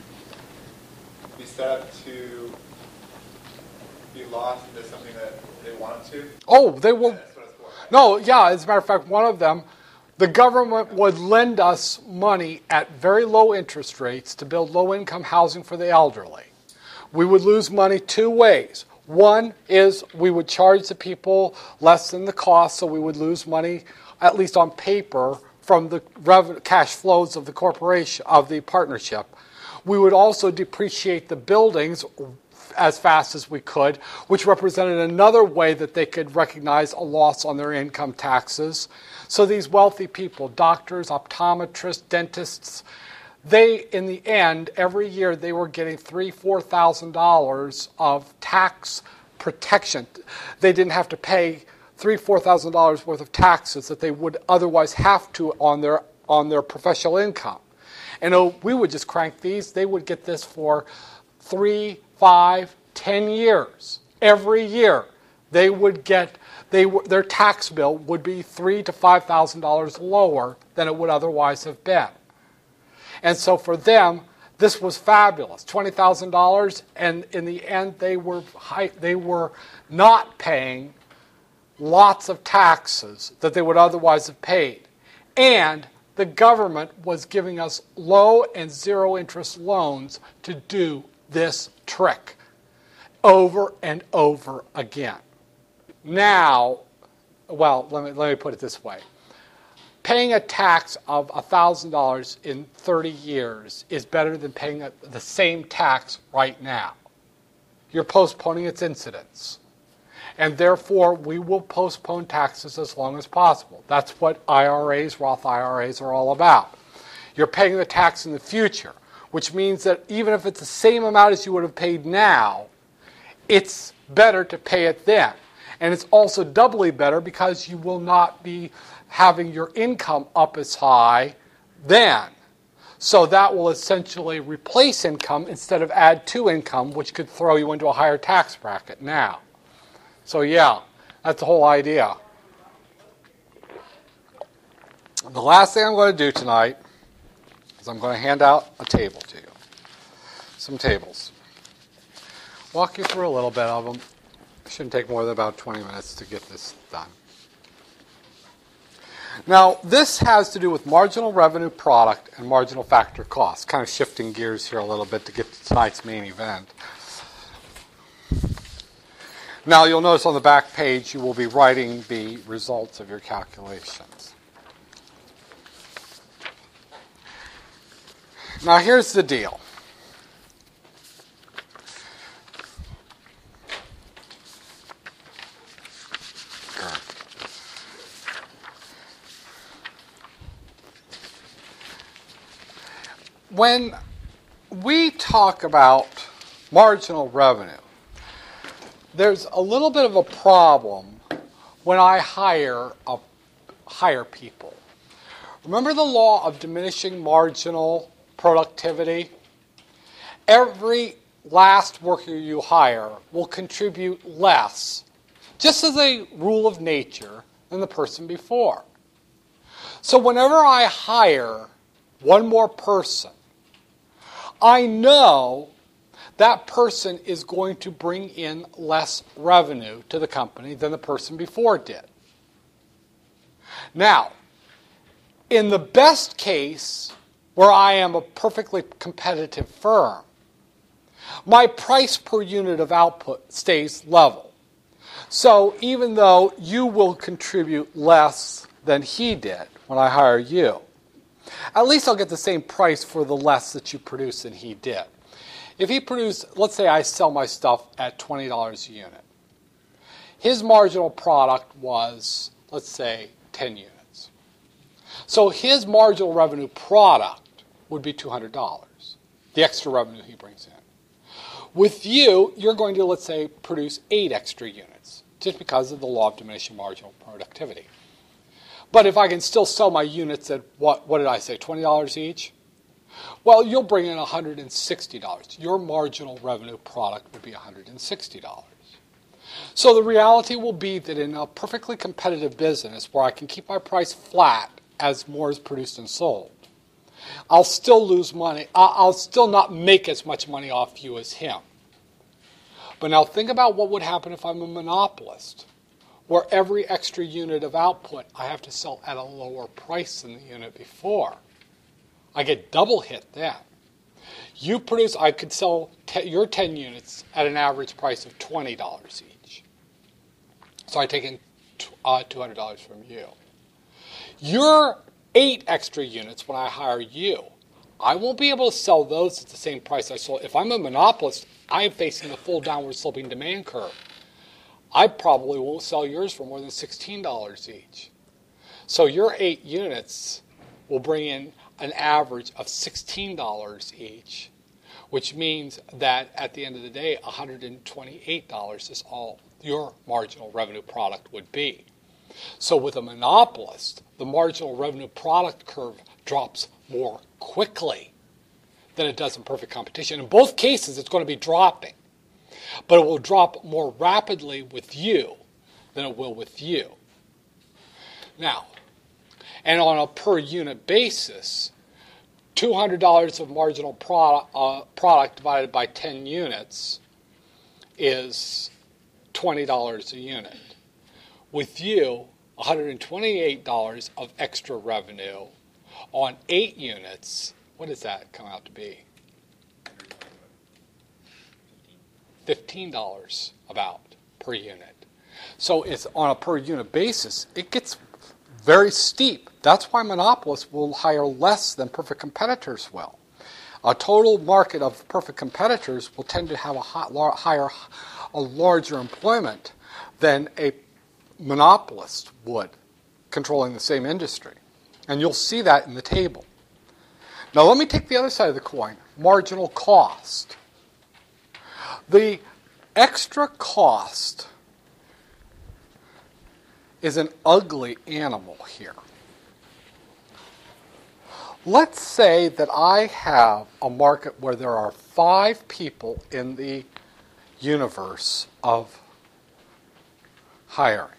be set up to be lost into something that they want to? Oh, they will. That's what it's for. No, yeah, as a matter of fact, one of them, the government would lend us money at very low interest rates to build low-income housing for the elderly. We would lose money two ways. One is we would charge the people less than the cost, so we would lose money, at least on paper, from the cash flows of the corporation, of the partnership. We would also depreciate the buildings as fast as we could, which represented another way that they could recognize a loss on their income taxes. So these wealthy people, doctors, optometrists, dentists, they, in the end, every year they were getting $3,000, $4,000 of tax protection. They didn't have to pay $3,000, $4,000 worth of taxes that they would otherwise have to on their professional income. And we would just crank these. They would get this for 3, 5, 10 years. Every year, they would get their tax bill would be $3,000 to $5,000 lower than it would otherwise have been. And so for them, this was fabulous, $20,000, and in the end, they were not paying lots of taxes that they would otherwise have paid. And the government was giving us low and zero interest loans to do this trick over and over again. Now, well, let me put it this way. Paying a tax of $1,000 in 30 years is better than paying the same tax right now. You're postponing its incidence. And therefore, we will postpone taxes as long as possible. That's what IRAs, Roth IRAs are all about. You're paying the tax in the future, which means that even if it's the same amount as you would have paid now, it's better to pay it then. And it's also doubly better because you will not be having your income up as high then. So that will essentially replace income instead of add to income, which could throw you into a higher tax bracket now. So yeah, that's the whole idea. The last thing I'm going to do tonight is I'm going to hand out a table to you. Some tables. Walk you through a little bit of them. It shouldn't take more than about 20 minutes to get this done. Now, this has to do with marginal revenue product and marginal factor cost. Kind of shifting gears here a little bit to get to tonight's main event. Now, you'll notice on the back page you will be writing the results of your calculations. Now, here's the deal. When we talk about marginal revenue, there's a little bit of a problem when I hire people. Remember the law of diminishing marginal productivity? Every last worker you hire will contribute less, just as a rule of nature, than the person before. So whenever I hire one more person, I know that person is going to bring in less revenue to the company than the person before did. Now, in the best case, where I am a perfectly competitive firm, my price per unit of output stays level. So even though you will contribute less than he did when I hire you, at least I'll get the same price for the less that you produce than he did. If he produced, let's say I sell my stuff at $20 a unit. His marginal product was, let's say, 10 units. So his marginal revenue product would be $200, the extra revenue he brings in. With you, you're going to, let's say, produce 8 extra units, just because of the law of diminishing marginal productivity. But if I can still sell my units at, what did I say, $20 each? Well, you'll bring in $160. Your marginal revenue product would be $160. So the reality will be that in a perfectly competitive business where I can keep my price flat as more is produced and sold, I'll still lose money. I'll still not make as much money off you as him. But now think about what would happen if I'm a monopolist, where every extra unit of output I have to sell at a lower price than the unit before. I get double hit then. You produce, I could sell your 10 units at an average price of $20 each. So I take in $200 from you. Your 8 extra units when I hire you, I won't be able to sell those at the same price I sold. If I'm a monopolist, I am facing the full downward sloping demand curve. I probably won't sell yours for more than $16 each. So your 8 units will bring in an average of $16 each, which means that at the end of the day, $128 is all your marginal revenue product would be. So with a monopolist, the marginal revenue product curve drops more quickly than it does in perfect competition. In both cases, it's going to be dropping, but it will drop more rapidly with you than it will with you. Now, and on a per unit basis, $200 of marginal product divided by 10 units is $20 a unit. With you, $128 of extra revenue on 8 units, what does that come out to be? $15 about per unit. So it's on a per unit basis, it gets very steep. That's why monopolists will hire less than perfect competitors will. A total market of perfect competitors will tend to have a larger employment than a monopolist would, controlling the same industry. And you'll see that in the table. Now let me take the other side of the coin, marginal cost. The extra cost is an ugly animal here. Let's say that I have a market where there are 5 people in the universe of hiring.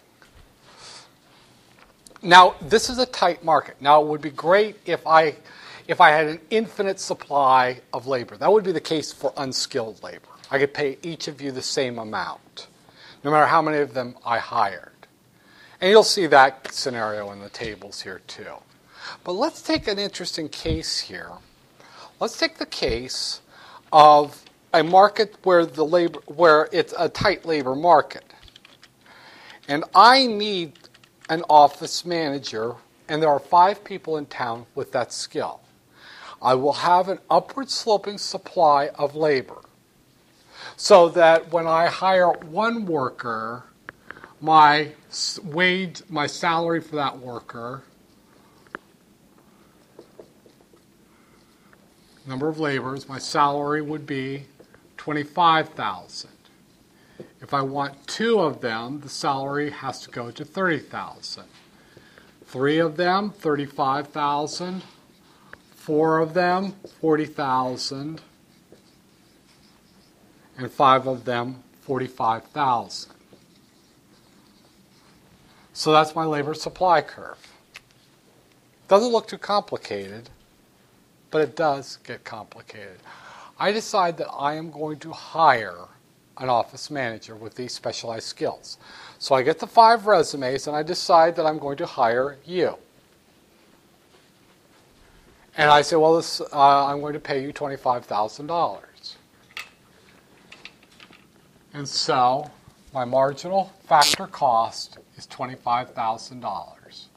Now, this is a tight market. Now, it would be great if I had an infinite supply of labor. That would be the case for unskilled labor. I could pay each of you the same amount, no matter how many of them I hired. And you'll see that scenario in the tables here too. But let's take an interesting case here. Let's take the case of a market where it's a tight labor market. And I need an office manager, and there are 5 people in town with that skill. I will have an upward sloping supply of labor, so that when I hire one worker, my salary for that worker, number of laborers, my salary would be $25,000. If I want 2 of them, the salary has to go to $30,000. 3 of them, $35,000. 4 of them, $40,000. And 5 of them, $45,000. So that's my labor supply curve. Doesn't look too complicated, but it does get complicated. I decide that I am going to hire an office manager with these specialized skills. So I get the 5 resumes and I decide that I'm going to hire you. And I say, well, I'm going to pay you $25,000. And so my marginal factor cost is $25,000.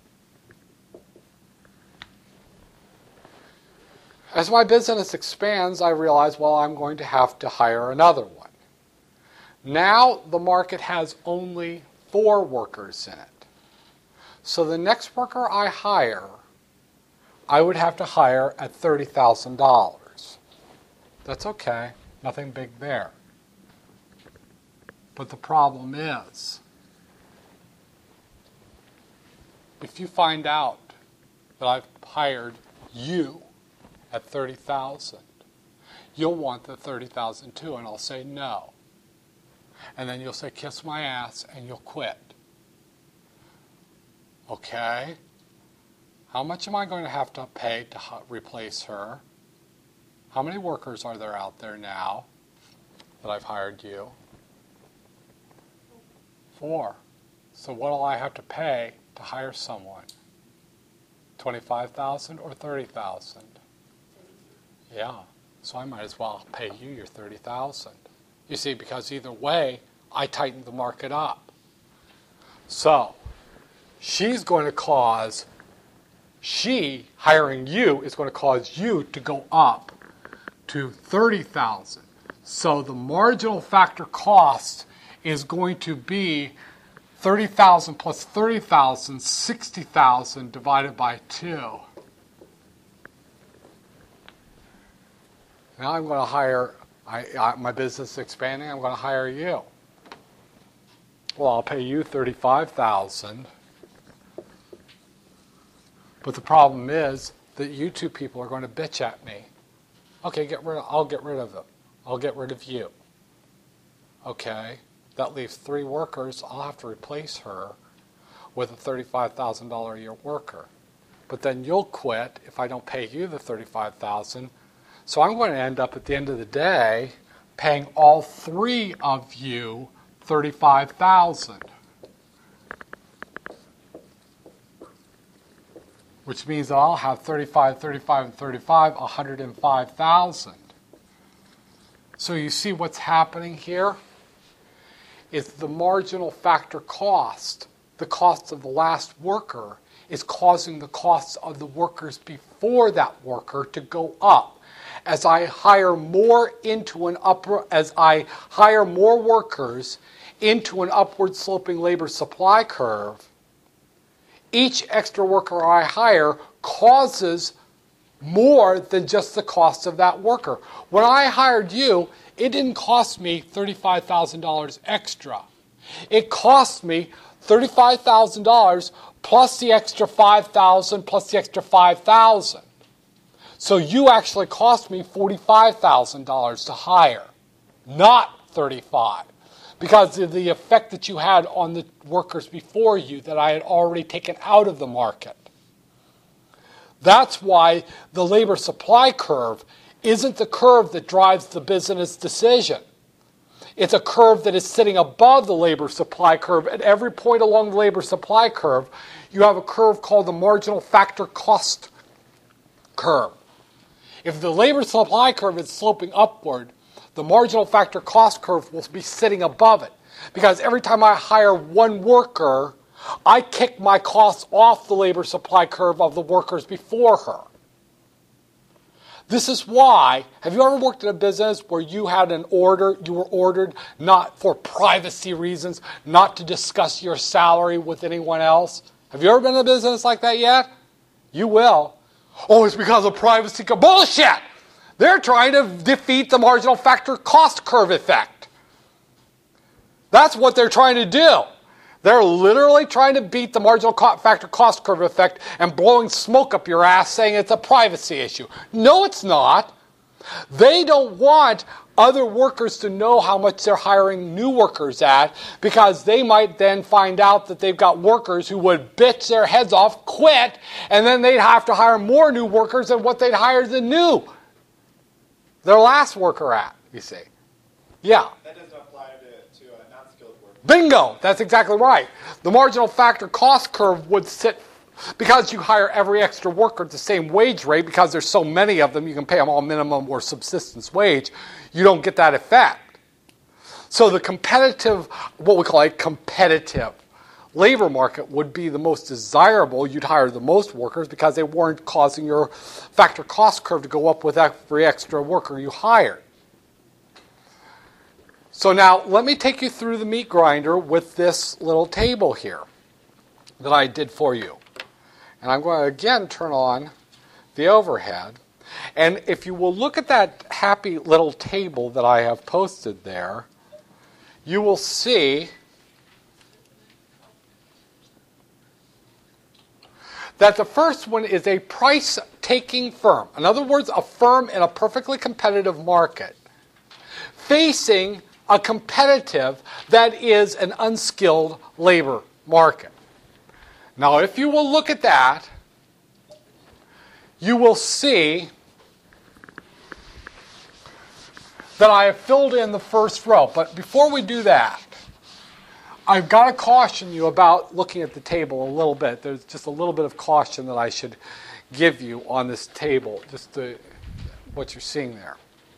As my business expands, I realize, well, I'm going to have to hire another one. Now the market has only 4 workers in it. So the next worker I hire, I would have to hire at $30,000. That's okay, nothing big there. But the problem is, if you find out that I've hired you at $30,000, you'll want the $30,000 too, and I'll say no. And then you'll say, kiss my ass, and you'll quit. Okay? How much am I going to have to pay to replace her? How many workers are there out there now that I've hired you? 4. So what will I have to pay to hire someone? $25,000 or $30,000? Yeah. So I might as well pay you your $30,000. You see, because either way, I tightened the market up. So she's going to cause, hiring you is going to cause you to go up to $30,000. So the marginal factor cost is going to be $30,000 plus $30,000, $60,000 divided by 2. Now I'm going to hire, my business is expanding, I'm going to hire you. Well, I'll pay you $35,000. But the problem is that you 2 people are going to bitch at me. Okay, I'll get rid of them. I'll get rid of you. Okay, that leaves 3 workers. I'll have to replace her with a $35,000 a year worker. But then you'll quit if I don't pay you the $35,000. So I'm going to end up at the end of the day paying all 3 of you $35,000. Which means that I'll have 35, 35, and 35, $105,000. So you see what's happening here? It's the marginal factor cost. The cost of the last worker is causing the costs of the workers before that worker to go up. As I hire more workers into an upward sloping labor supply curve, each extra worker I hire causes more than just the cost of that worker. When I hired you, it didn't cost me $35,000 extra. It cost me $35,000 plus the extra $5,000 plus the extra $5,000. So you actually cost me $45,000 to hire, not $35,000. Because of the effect that you had on the workers before you that I had already taken out of the market. That's why the labor supply curve isn't the curve that drives the business decision. It's a curve that is sitting above the labor supply curve. At every point along the labor supply curve, you have a curve called the marginal factor cost curve. If the labor supply curve is sloping upward, the marginal factor cost curve will be sitting above it. Because every time I hire one worker, I kick my costs off the labor supply curve of the workers before her. This is why, have you ever worked in a business where you had an order, you were ordered not for privacy reasons, not to discuss your salary with anyone else? Have you ever been in a business like that yet? You will. Oh, it's because of privacy. Bullshit! They're trying to defeat the marginal factor cost curve effect. That's what they're trying to do. They're literally trying to beat the marginal factor cost curve effect and blowing smoke up your ass saying it's a privacy issue. No, it's not. They don't want other workers to know how much they're hiring new workers at because they might then find out that they've got workers who would bitch their heads off, quit, and then they'd have to hire more new workers than what they'd hire their last worker at, you see. Yeah. That doesn't apply to a non-skilled worker. Bingo! That's exactly right. The marginal factor cost curve would sit, because you hire every extra worker at the same wage rate, because there's so many of them, you can pay them all minimum or subsistence wage, you don't get that effect. So the competitive, what we call a competitive labor market would be the most desirable. You'd hire the most workers because they weren't causing your factor cost curve to go up with every extra worker you hired. So now let me take you through the meat grinder with this little table here that I did for you. And I'm going to again turn on the overhead. And if you will look at that happy little table that I have posted there, you will see that the first one is a price-taking firm. In other words, a firm in a perfectly competitive market facing a competitive that is an unskilled labor market. Now, if you will look at that, you will see that I have filled in the first row. But before we do that, I've got to caution you about looking at the table a little bit. There's just a little bit of caution that I should give you on this table, just what you're seeing there.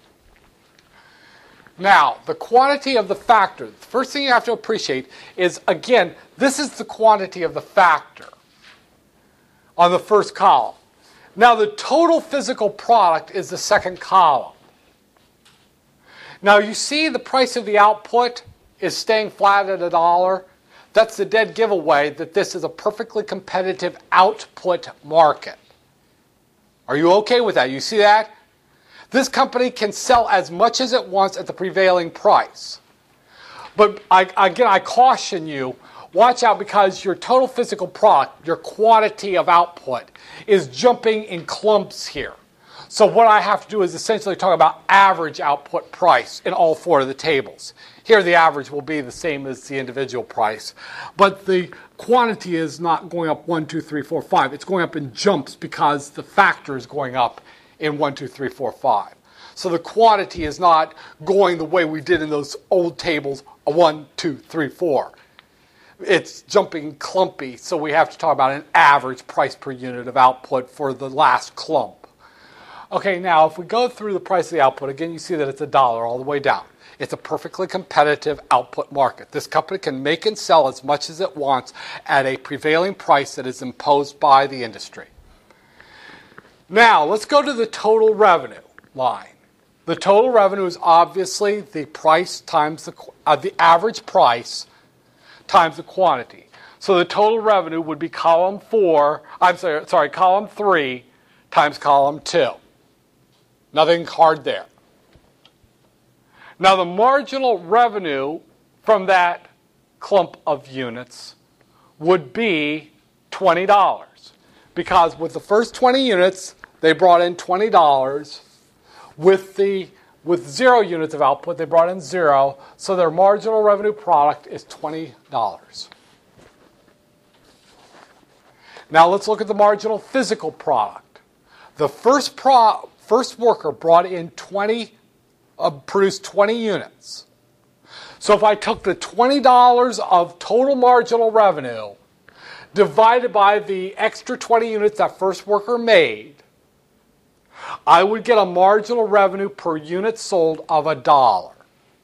Now, the quantity of the factor. The first thing you have to appreciate is, again, this is the quantity of the factor on the first column. Now, the total physical product is the second column. Now, you see the price of the output is staying flat at $1. That's the dead giveaway that this is a perfectly competitive output market. Are you okay with that? You see that? This company can sell as much as it wants at the prevailing price. But I caution you, watch out because your total physical product, your quantity of output, is jumping in clumps here. So what I have to do is essentially talk about average output price in all four of the tables. Here the average will be the same as the individual price. But the quantity is not going up 1, 2, 3, 4, 5. It's going up in jumps because the factor is going up in 1, 2, 3, 4, 5. So the quantity is not going the way we did in those old tables, 1, 2, 3, 4. It's jumping clumpy, so we have to talk about an average price per unit of output for the last clump. Okay, now if we go through the price of the output, again you see that it's $1 all the way down. It's a perfectly competitive output market. This company can make and sell as much as it wants at a prevailing price that is imposed by the industry. Now, let's go to the total revenue line. The total revenue is obviously the price times the average price times the quantity. So the total revenue would be column 3 times column 2. Nothing hard there. Now the marginal revenue from that clump of units would be $20 because with the first 20 units they brought in $20. With 0 units of output they brought in 0, so their marginal revenue product is $20. Now let's look at the marginal physical product. The first worker brought in produced 20 units. So if I took the $20 of total marginal revenue divided by the extra 20 units that first worker made, I would get a marginal revenue per unit sold of $1.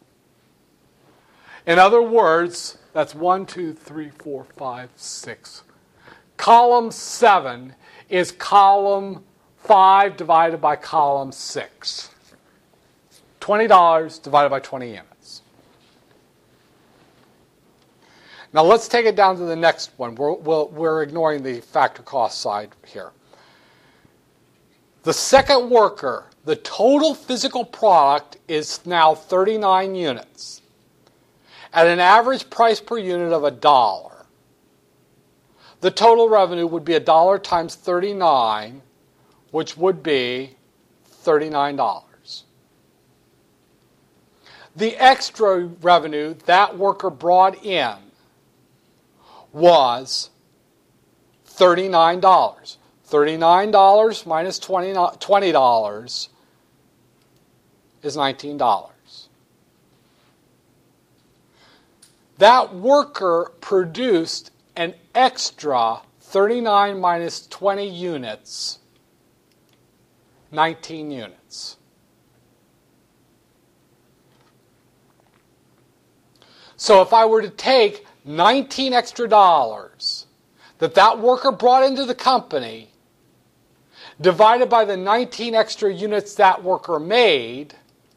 In other words, that's 1, 2, 3, 4, 5, 6. Column 7 is column 5 divided by column 6. $20 divided by 20 units. Now let's take it down to the next one. We're ignoring the factor cost side here. The second worker, the total physical product is now 39 units at an average price per unit of $1. The total revenue would be $1 times 39, which would be $39. The extra revenue that worker brought in was $39. $39 minus $20 is $19. That worker produced an extra 39 minus 20 units, 19 units. So if I were to take 19 extra dollars that worker brought into the company, divided by the 19 extra units that worker made,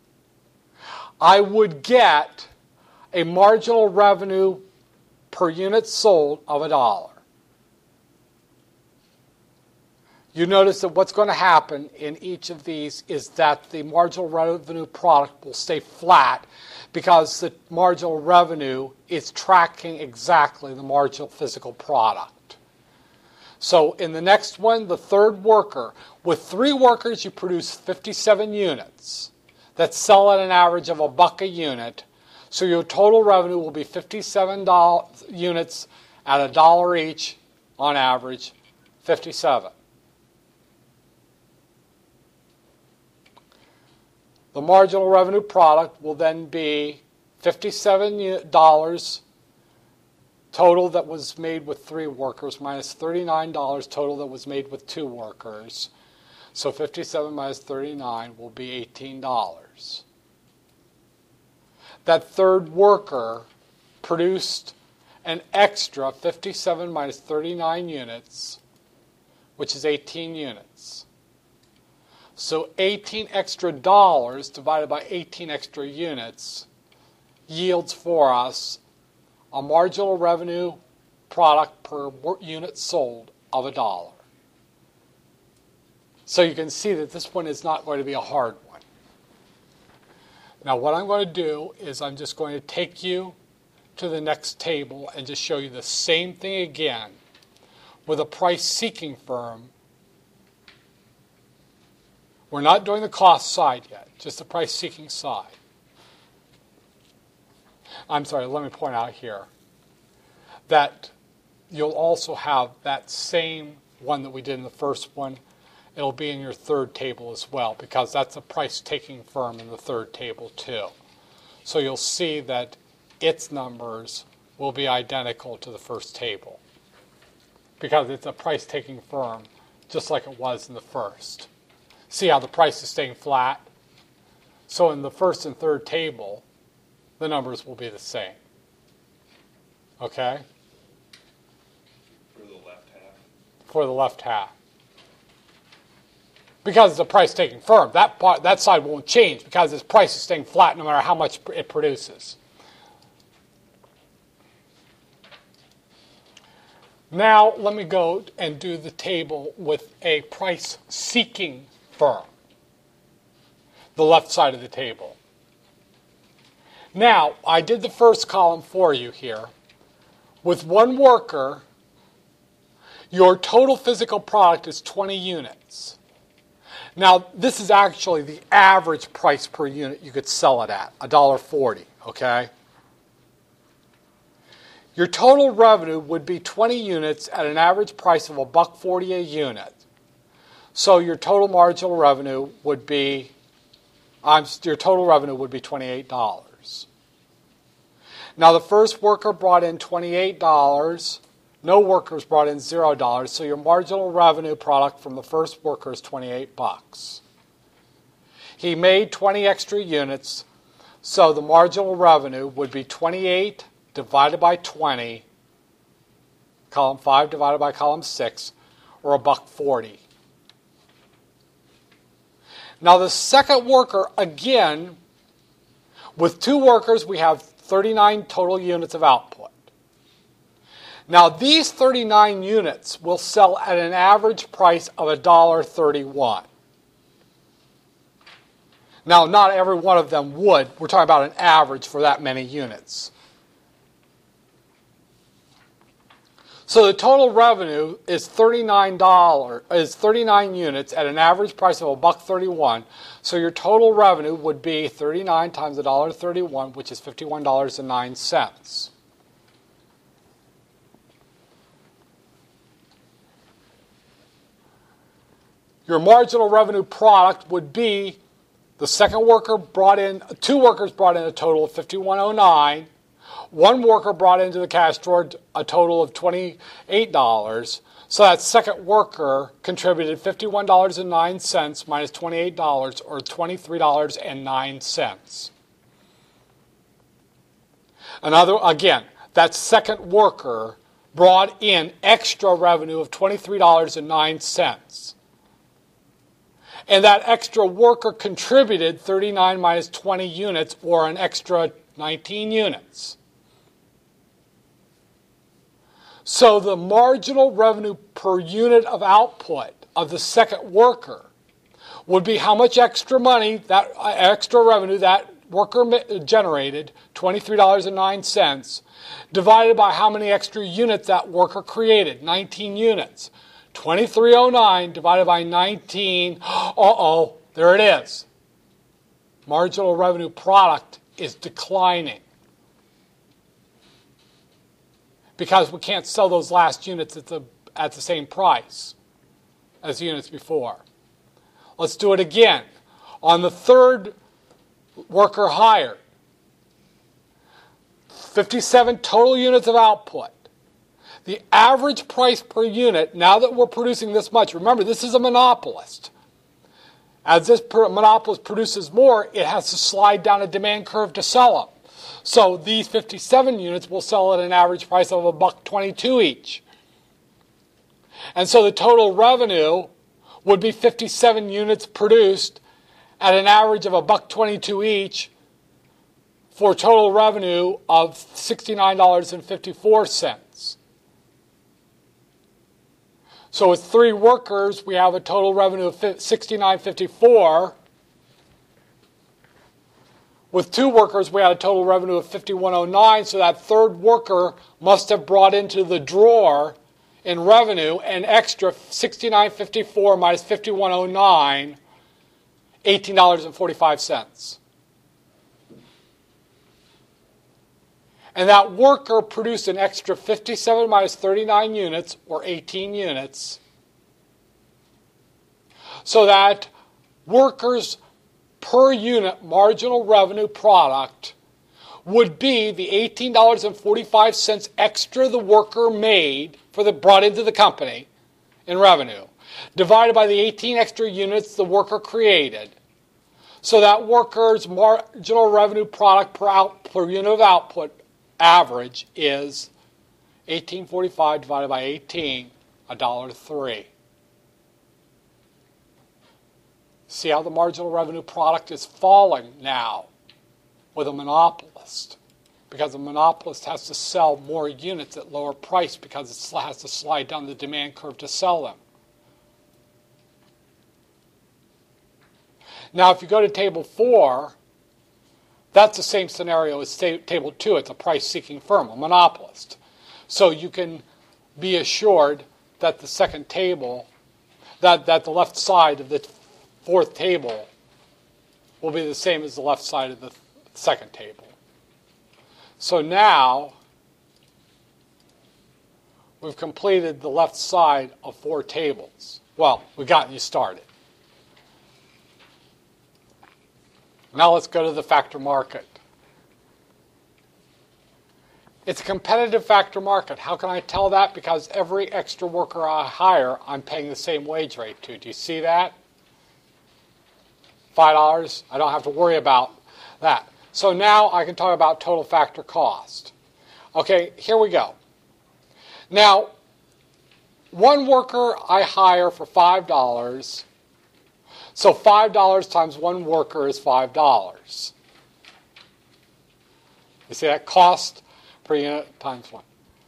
I would get a marginal revenue per unit sold of $1. You notice that what's going to happen in each of these is that the marginal revenue product will stay flat because the marginal revenue is tracking exactly the marginal physical product. So in the next one, the third worker, with 3 workers, you produce 57 units that sell at an average of $1 a unit. So your total revenue will be 57 units at $1 each on average, 57. The marginal revenue product will then be $57 total that was made with 3 workers minus $39 total that was made with 2 workers. So 57 minus 39 will be $18. That third worker produced an extra 57 minus 39 units, which is 18 units. So 18 extra dollars divided by 18 extra units yields for us a marginal revenue product per unit sold of $1. So you can see that this one is not going to be a hard one. Now what I'm going to do is I'm just going to take you to the next table and just show you the same thing again with a price-seeking firm. We're not doing the cost side yet, just the price-seeking side. I'm sorry, let me point out here that you'll also have that same one that we did in the first one. It'll be in your third table as well because that's a price-taking firm in the third table too. So you'll see that its numbers will be identical to the first table because it's a price-taking firm just like it was in the first. See how the price is staying flat? So in the first and third table, the numbers will be the same. Okay? For the left half. For the left half. Because it's a price-taking firm, that side won't change because its price is staying flat no matter how much it produces. Now let me go and do the table with a price-seeking firm, the left side of the table. Now, I did the first column for you here. With 1 worker, your total physical product is 20 units. Now, this is actually the average price per unit you could sell it at, $1.40, okay? Your total revenue would be 20 units at an average price of $1.40 a unit. So your total marginal revenue would be, $28. Now the first worker brought in $28. No workers brought in $0. So your marginal revenue product from the first worker is $28. He made 20 extra units, so the marginal revenue would be 28 divided by 20, column 5 divided by column 6, or $1.40. Now the second worker, again, with 2 workers, we have 39 total units of output. Now these 39 units will sell at an average price of $1.31. Now not every one of them would. We're talking about an average for that many units. So the total revenue is $39 units at an average price of $1.31. So your total revenue would be 39 times $1.31, which is $51.09. Your marginal revenue product would be the second worker brought in, 2 workers brought in a total of $51.09. 1 worker brought into the cash drawer a total of $28. So that second worker contributed $51.09 minus $28, or $23.09. Again, that second worker brought in extra revenue of $23.09. And that extra worker contributed 39 minus 20 units, or an extra 19 units. So the marginal revenue per unit of output of the second worker would be how much extra money, that extra revenue that worker generated, $23.09, divided by how many extra units that worker created, 19 units. 2309 divided by 19, there it is. Marginal revenue product is declining because we can't sell those last units at the same price as the units before. Let's do it again. On the third worker hired, 57 total units of output. The average price per unit, now that we're producing this much, remember, this is a monopolist. As this monopolist produces more, it has to slide down a demand curve to sell them. So these 57 units will sell at an average price of $1.22 each. And so the total revenue would be 57 units produced at an average of $1.22 each for total revenue of $69.54. So with 3 workers, we have a total revenue of $69.54. With 2 workers, we had a total revenue of $51.09. So that third worker must have brought into the drawer in revenue an extra $69.54 minus $51.09, $18.45. And that worker produced an extra 57 minus 39 units, or 18 units, so that workers per unit marginal revenue product would be the $18.45 extra the worker made brought into the company in revenue, divided by the 18 extra units the worker created. So that worker's marginal revenue product per unit of output average is $18.45 divided by 18, $1.03. See how the marginal revenue product is falling now with a monopolist, because the monopolist has to sell more units at lower price because it has to slide down the demand curve to sell them. Now, if you go to Table 4, that's the same scenario as Table 2. It's a price-seeking firm, a monopolist. So you can be assured that the second table, that the left side of the fourth table will be the same as the left side of the second table. So now we've completed the left side of 4 tables. Well, we've gotten you started. Now let's go to the factor market. It's a competitive factor market. How can I tell that? Because every extra worker I hire, I'm paying the same wage rate to. Do you see that? $5, I don't have to worry about that. So now I can talk about total factor cost. Okay, here we go. Now, one worker I hire for $5. So $5 times one worker is $5. You see that? Cost per unit times 1.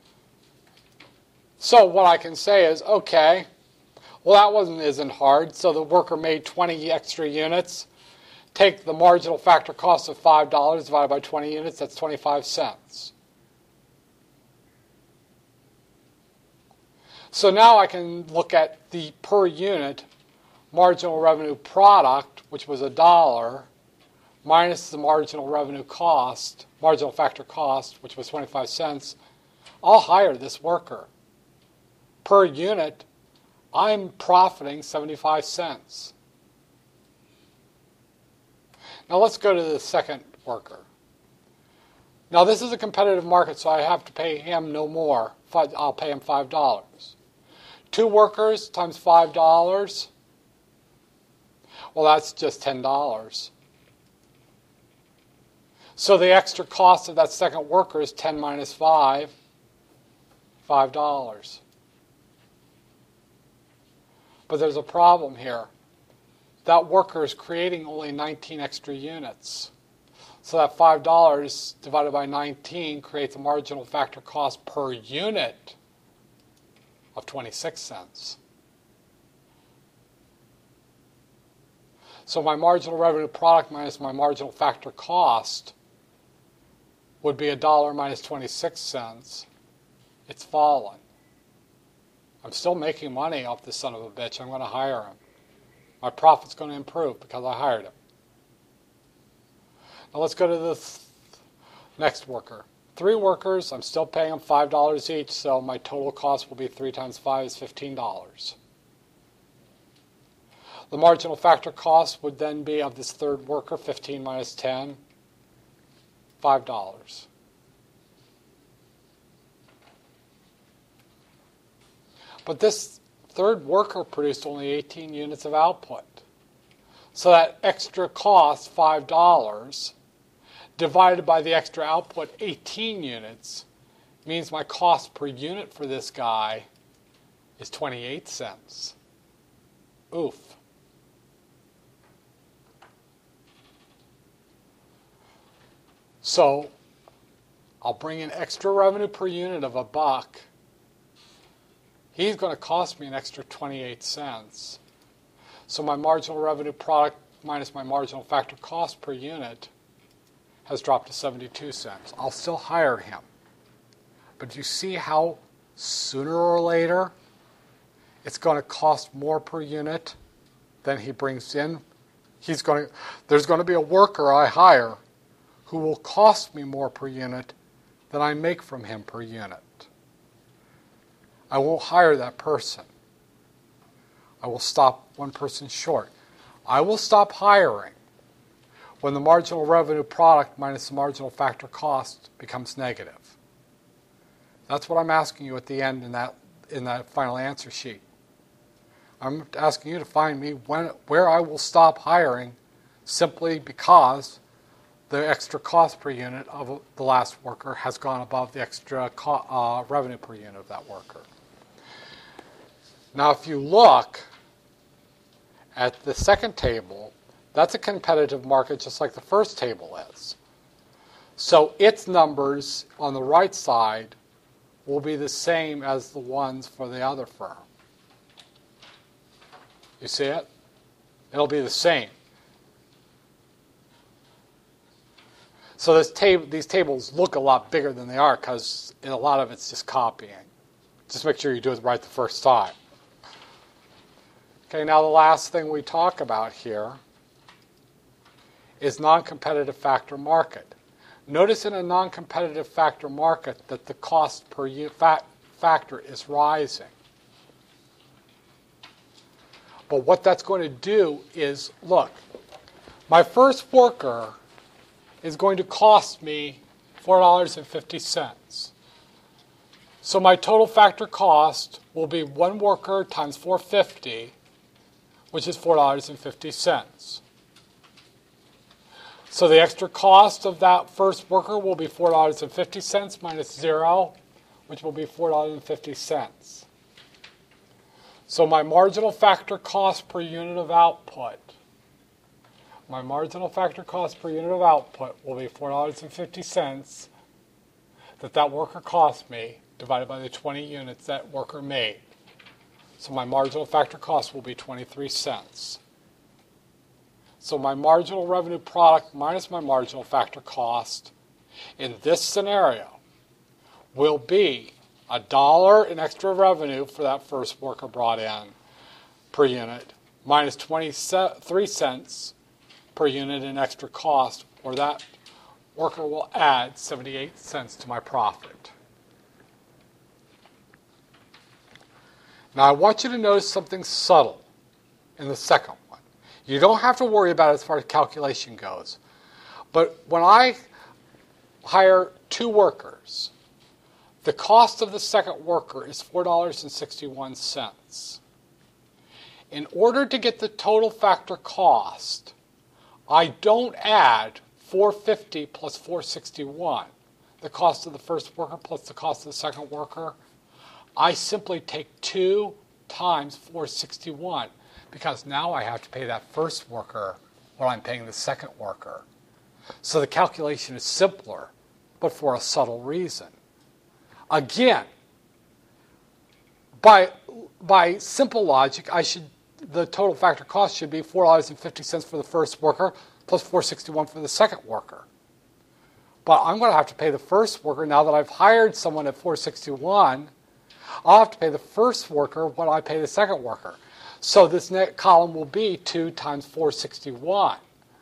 So what I can say is, okay, well that isn't hard. So the worker made 20 extra units. Take the marginal factor cost of $5 divided by 20 units, that's 25 cents. So now I can look at the per unit marginal revenue product, which was $1, minus the marginal revenue cost, marginal factor cost, which was 25 cents. I'll hire this worker. Per unit, I'm profiting 75 cents. Now let's go to the second worker. Now this is a competitive market, so I have to pay him no more. I'll pay him $5. 2 workers times $5. Well, that's just $10. So the extra cost of that second worker is 10 minus 5, $5. But there's a problem here. That worker is creating only 19 extra units. So that $5 divided by 19 creates a marginal factor cost per unit of 26 cents. So my marginal revenue product minus my marginal factor cost would be $1 minus 26 cents. It's fallen. I'm still making money off this son of a bitch. I'm going to hire him. My profit's going to improve because I hired him. Now let's go to the next worker. 3 workers, I'm still paying them $5 each, so my total cost will be 3 times 5 is $15. The marginal factor cost would then be of this third worker, 15 minus 10, $5. But this third worker produced only 18 units of output. So that extra cost, $5, divided by the extra output, 18 units, means my cost per unit for this guy is 28 cents. Oof. So I'll bring in extra revenue per unit of $1. He's going to cost me an extra 28 cents. So my marginal revenue product minus my marginal factor cost per unit has dropped to 72 cents. I'll still hire him. But do you see how sooner or later it's going to cost more per unit than he brings in? There's going to be a worker I hire who will cost me more per unit than I make from him per unit. I won't hire that person. I will stop one person short. I will stop hiring when the marginal revenue product minus the marginal factor cost becomes negative. That's what I'm asking you at the end in that final answer sheet. I'm asking you to find me where I will stop hiring simply because the extra cost per unit of the last worker has gone above the extra revenue per unit of that worker. Now, if you look at the second table, that's a competitive market just like the first table is. So its numbers on the right side will be the same as the ones for the other firm. You see it? It'll be the same. So these tables look a lot bigger than they are because a lot of it's just copying. Just make sure you do it right the first time. Okay, now the last thing we talk about here is non-competitive factor market. Notice in a non-competitive factor market that the cost per factor is rising. But what that's going to do is, look, my first worker is going to cost me $4.50. So my total factor cost will be 1 worker times 450, which is $4.50. So the extra cost of that first worker will be $4.50 minus 0, which will be $4.50. So my marginal factor cost per unit of output, will be $4.50 that worker cost me divided by the 20 units that worker made. So my marginal factor cost will be 23 cents. So my marginal revenue product minus my marginal factor cost in this scenario will be $1 in extra revenue for that first worker brought in per unit minus 23 cents per unit in extra cost, or that worker will add 78 cents to my profit. Now I want you to notice something subtle in the second one. You don't have to worry about it as far as calculation goes. But when I hire 2 workers, the cost of the second worker is $4.61. In order to get the total factor cost, I don't add 450 plus 461, the cost of the first worker plus the cost of the second worker, I simply take 2 times 461 because now I have to pay that first worker what I'm paying the second worker. So the calculation is simpler, but for a subtle reason. Again, by simple logic, the total factor cost should be $4.50 for the first worker plus $4.61 for the second worker. But I'm going to have to pay the first worker now that I've hired someone at $4.61. I'll have to pay the first worker what I pay the second worker. So this next column will be 2 times $4.61,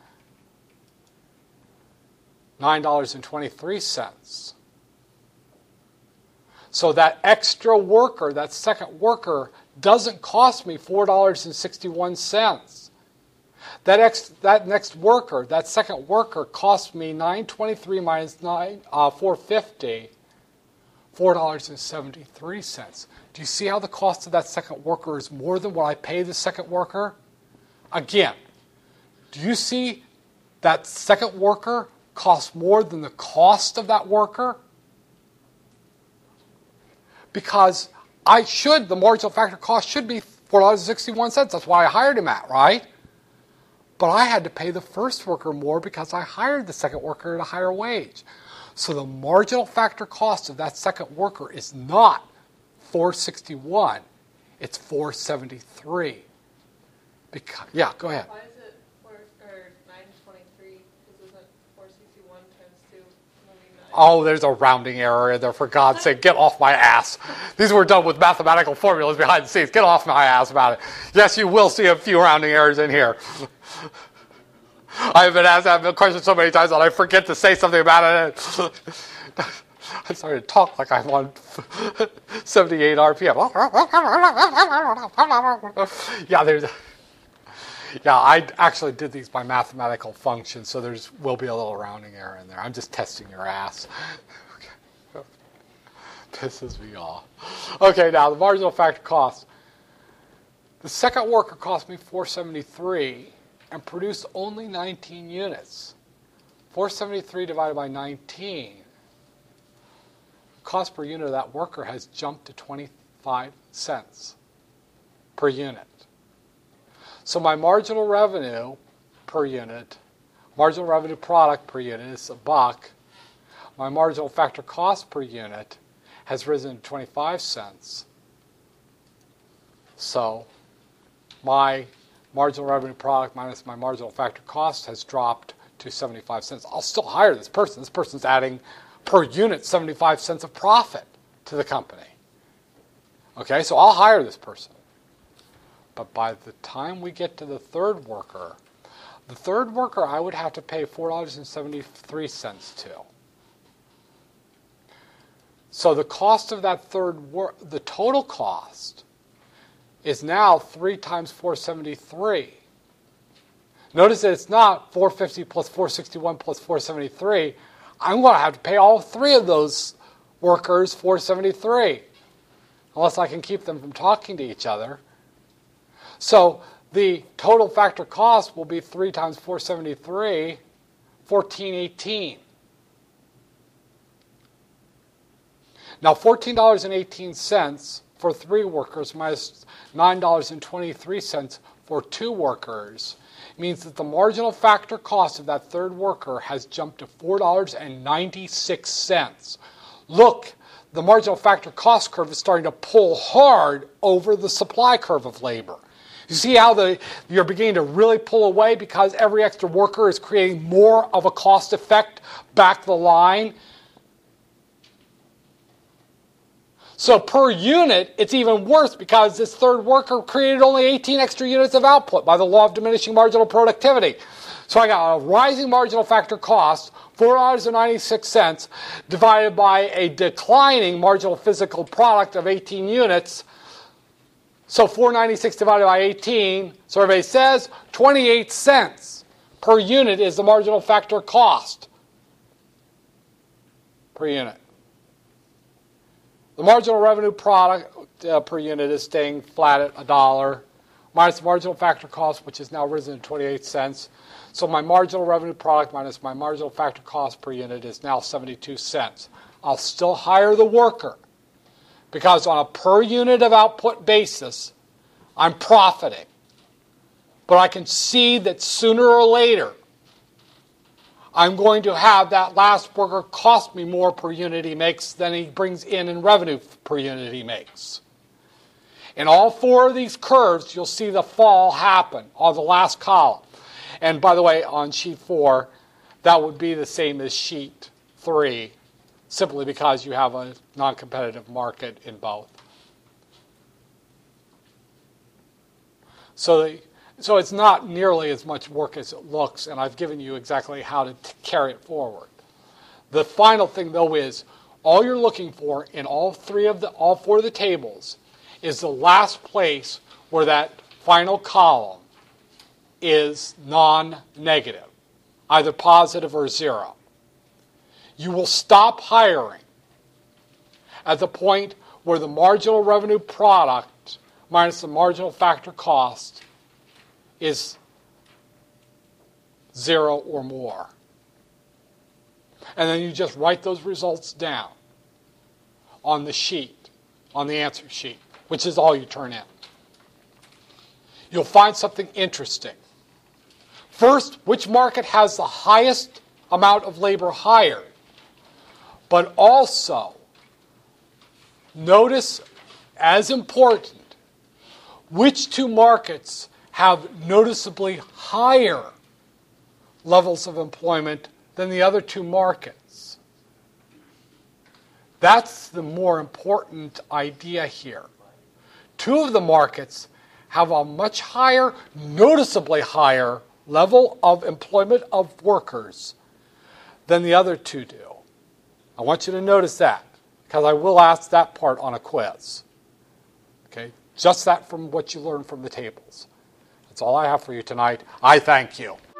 $9.23. So that extra worker, that second worker, doesn't cost me $4.61. That next worker, that second worker, cost me $9.23 minus $4.50, $4.73. Do you see how the cost of that second worker is more than what I pay the second worker? Again, do you see that second worker costs more than the cost of that worker? Because the marginal factor cost should be $4.61. That's why I hired him at, right? But I had to pay the first worker more because I hired the second worker at a higher wage. So the marginal factor cost of that second worker is not $4.61, it's $4.73. Yeah, go ahead. Why is it $9.23? Because isn't $4.61 times 2 moving 9? Oh, there's a rounding error in there, for God's sake. Get off my ass. These were done with mathematical formulas behind the scenes. Get off my ass about it. Yes, you will see a few rounding errors in here. I've been asked that question so many times that I forget to say something about it. I'm starting to talk like I'm on 78 RPM. I actually did these by mathematical function, so there will be a little rounding error in there. I'm just testing your ass. Okay. Pisses me off. Okay, now the marginal factor cost. The second worker cost me $4.73 and produced only 19 units. $4.73 divided by 19. Cost per unit of that worker has jumped to 25 cents per unit. So my marginal revenue per unit, marginal revenue product per unit is $1. My marginal factor cost per unit has risen to 25 cents. So my marginal revenue product minus my marginal factor cost has dropped to 75 cents. I'll still hire this person. This person's adding per unit 75 cents of profit to the company. Okay, so I'll hire this person. But by the time we get to the third worker I would have to pay $4.73 to. So the cost of that the total cost is now 3 times $4.73. Notice that it's not $4.50 plus $4.61 plus $4.73. I'm going to have to pay all 3 of those workers $4.73, unless I can keep them from talking to each other. So the total factor cost will be 3 times $4.73, $14.18. Now $14.18 for 3 workers minus $9.23 for 2 workers means that the marginal factor cost of that third worker has jumped to $4.96. Look, the marginal factor cost curve is starting to pull hard over the supply curve of labor. You see how you're beginning to really pull away because every extra worker is creating more of a cost effect back the line? So per unit, it's even worse because this third worker created only 18 extra units of output by the law of diminishing marginal productivity. So I got a rising marginal factor cost, $4.96, divided by a declining marginal physical product of 18 units. So $4.96 divided by 18, survey says 28 cents per unit is the marginal factor cost per unit. The marginal revenue product per unit is staying flat at $1, minus the marginal factor cost, which has now risen to 28 cents. So my marginal revenue product minus my marginal factor cost per unit is now 72 cents. I'll still hire the worker because on a per unit of output basis, I'm profiting. But I can see that sooner or later, I'm going to have that last worker cost me more per unit he makes than he brings in revenue per unit he makes. In all four of these curves, you'll see the fall happen on the last column. And by the way, on sheet 4, that would be the same as sheet 3, simply because you have a non-competitive market in both. So it's not nearly as much work as it looks, and I've given you exactly how to carry it forward. The final thing, though, is all you're looking for in all four of the tables is the last place where that final column is non-negative, either positive or zero. You will stop hiring at the point where the marginal revenue product minus the marginal factor cost is 0 or more. And then you just write those results down on the sheet, on the answer sheet, which is all you turn in. You'll find something interesting. First, which market has the highest amount of labor hired? But also, notice, as important, which two markets have noticeably higher levels of employment than the other two markets. That's the more important idea here. Two of the markets have a much higher, noticeably higher level of employment of workers than the other two do. I want you to notice that, because I will ask that part on a quiz. Okay? Just that from what you learned from the tables. That's all I have for you tonight. I thank you.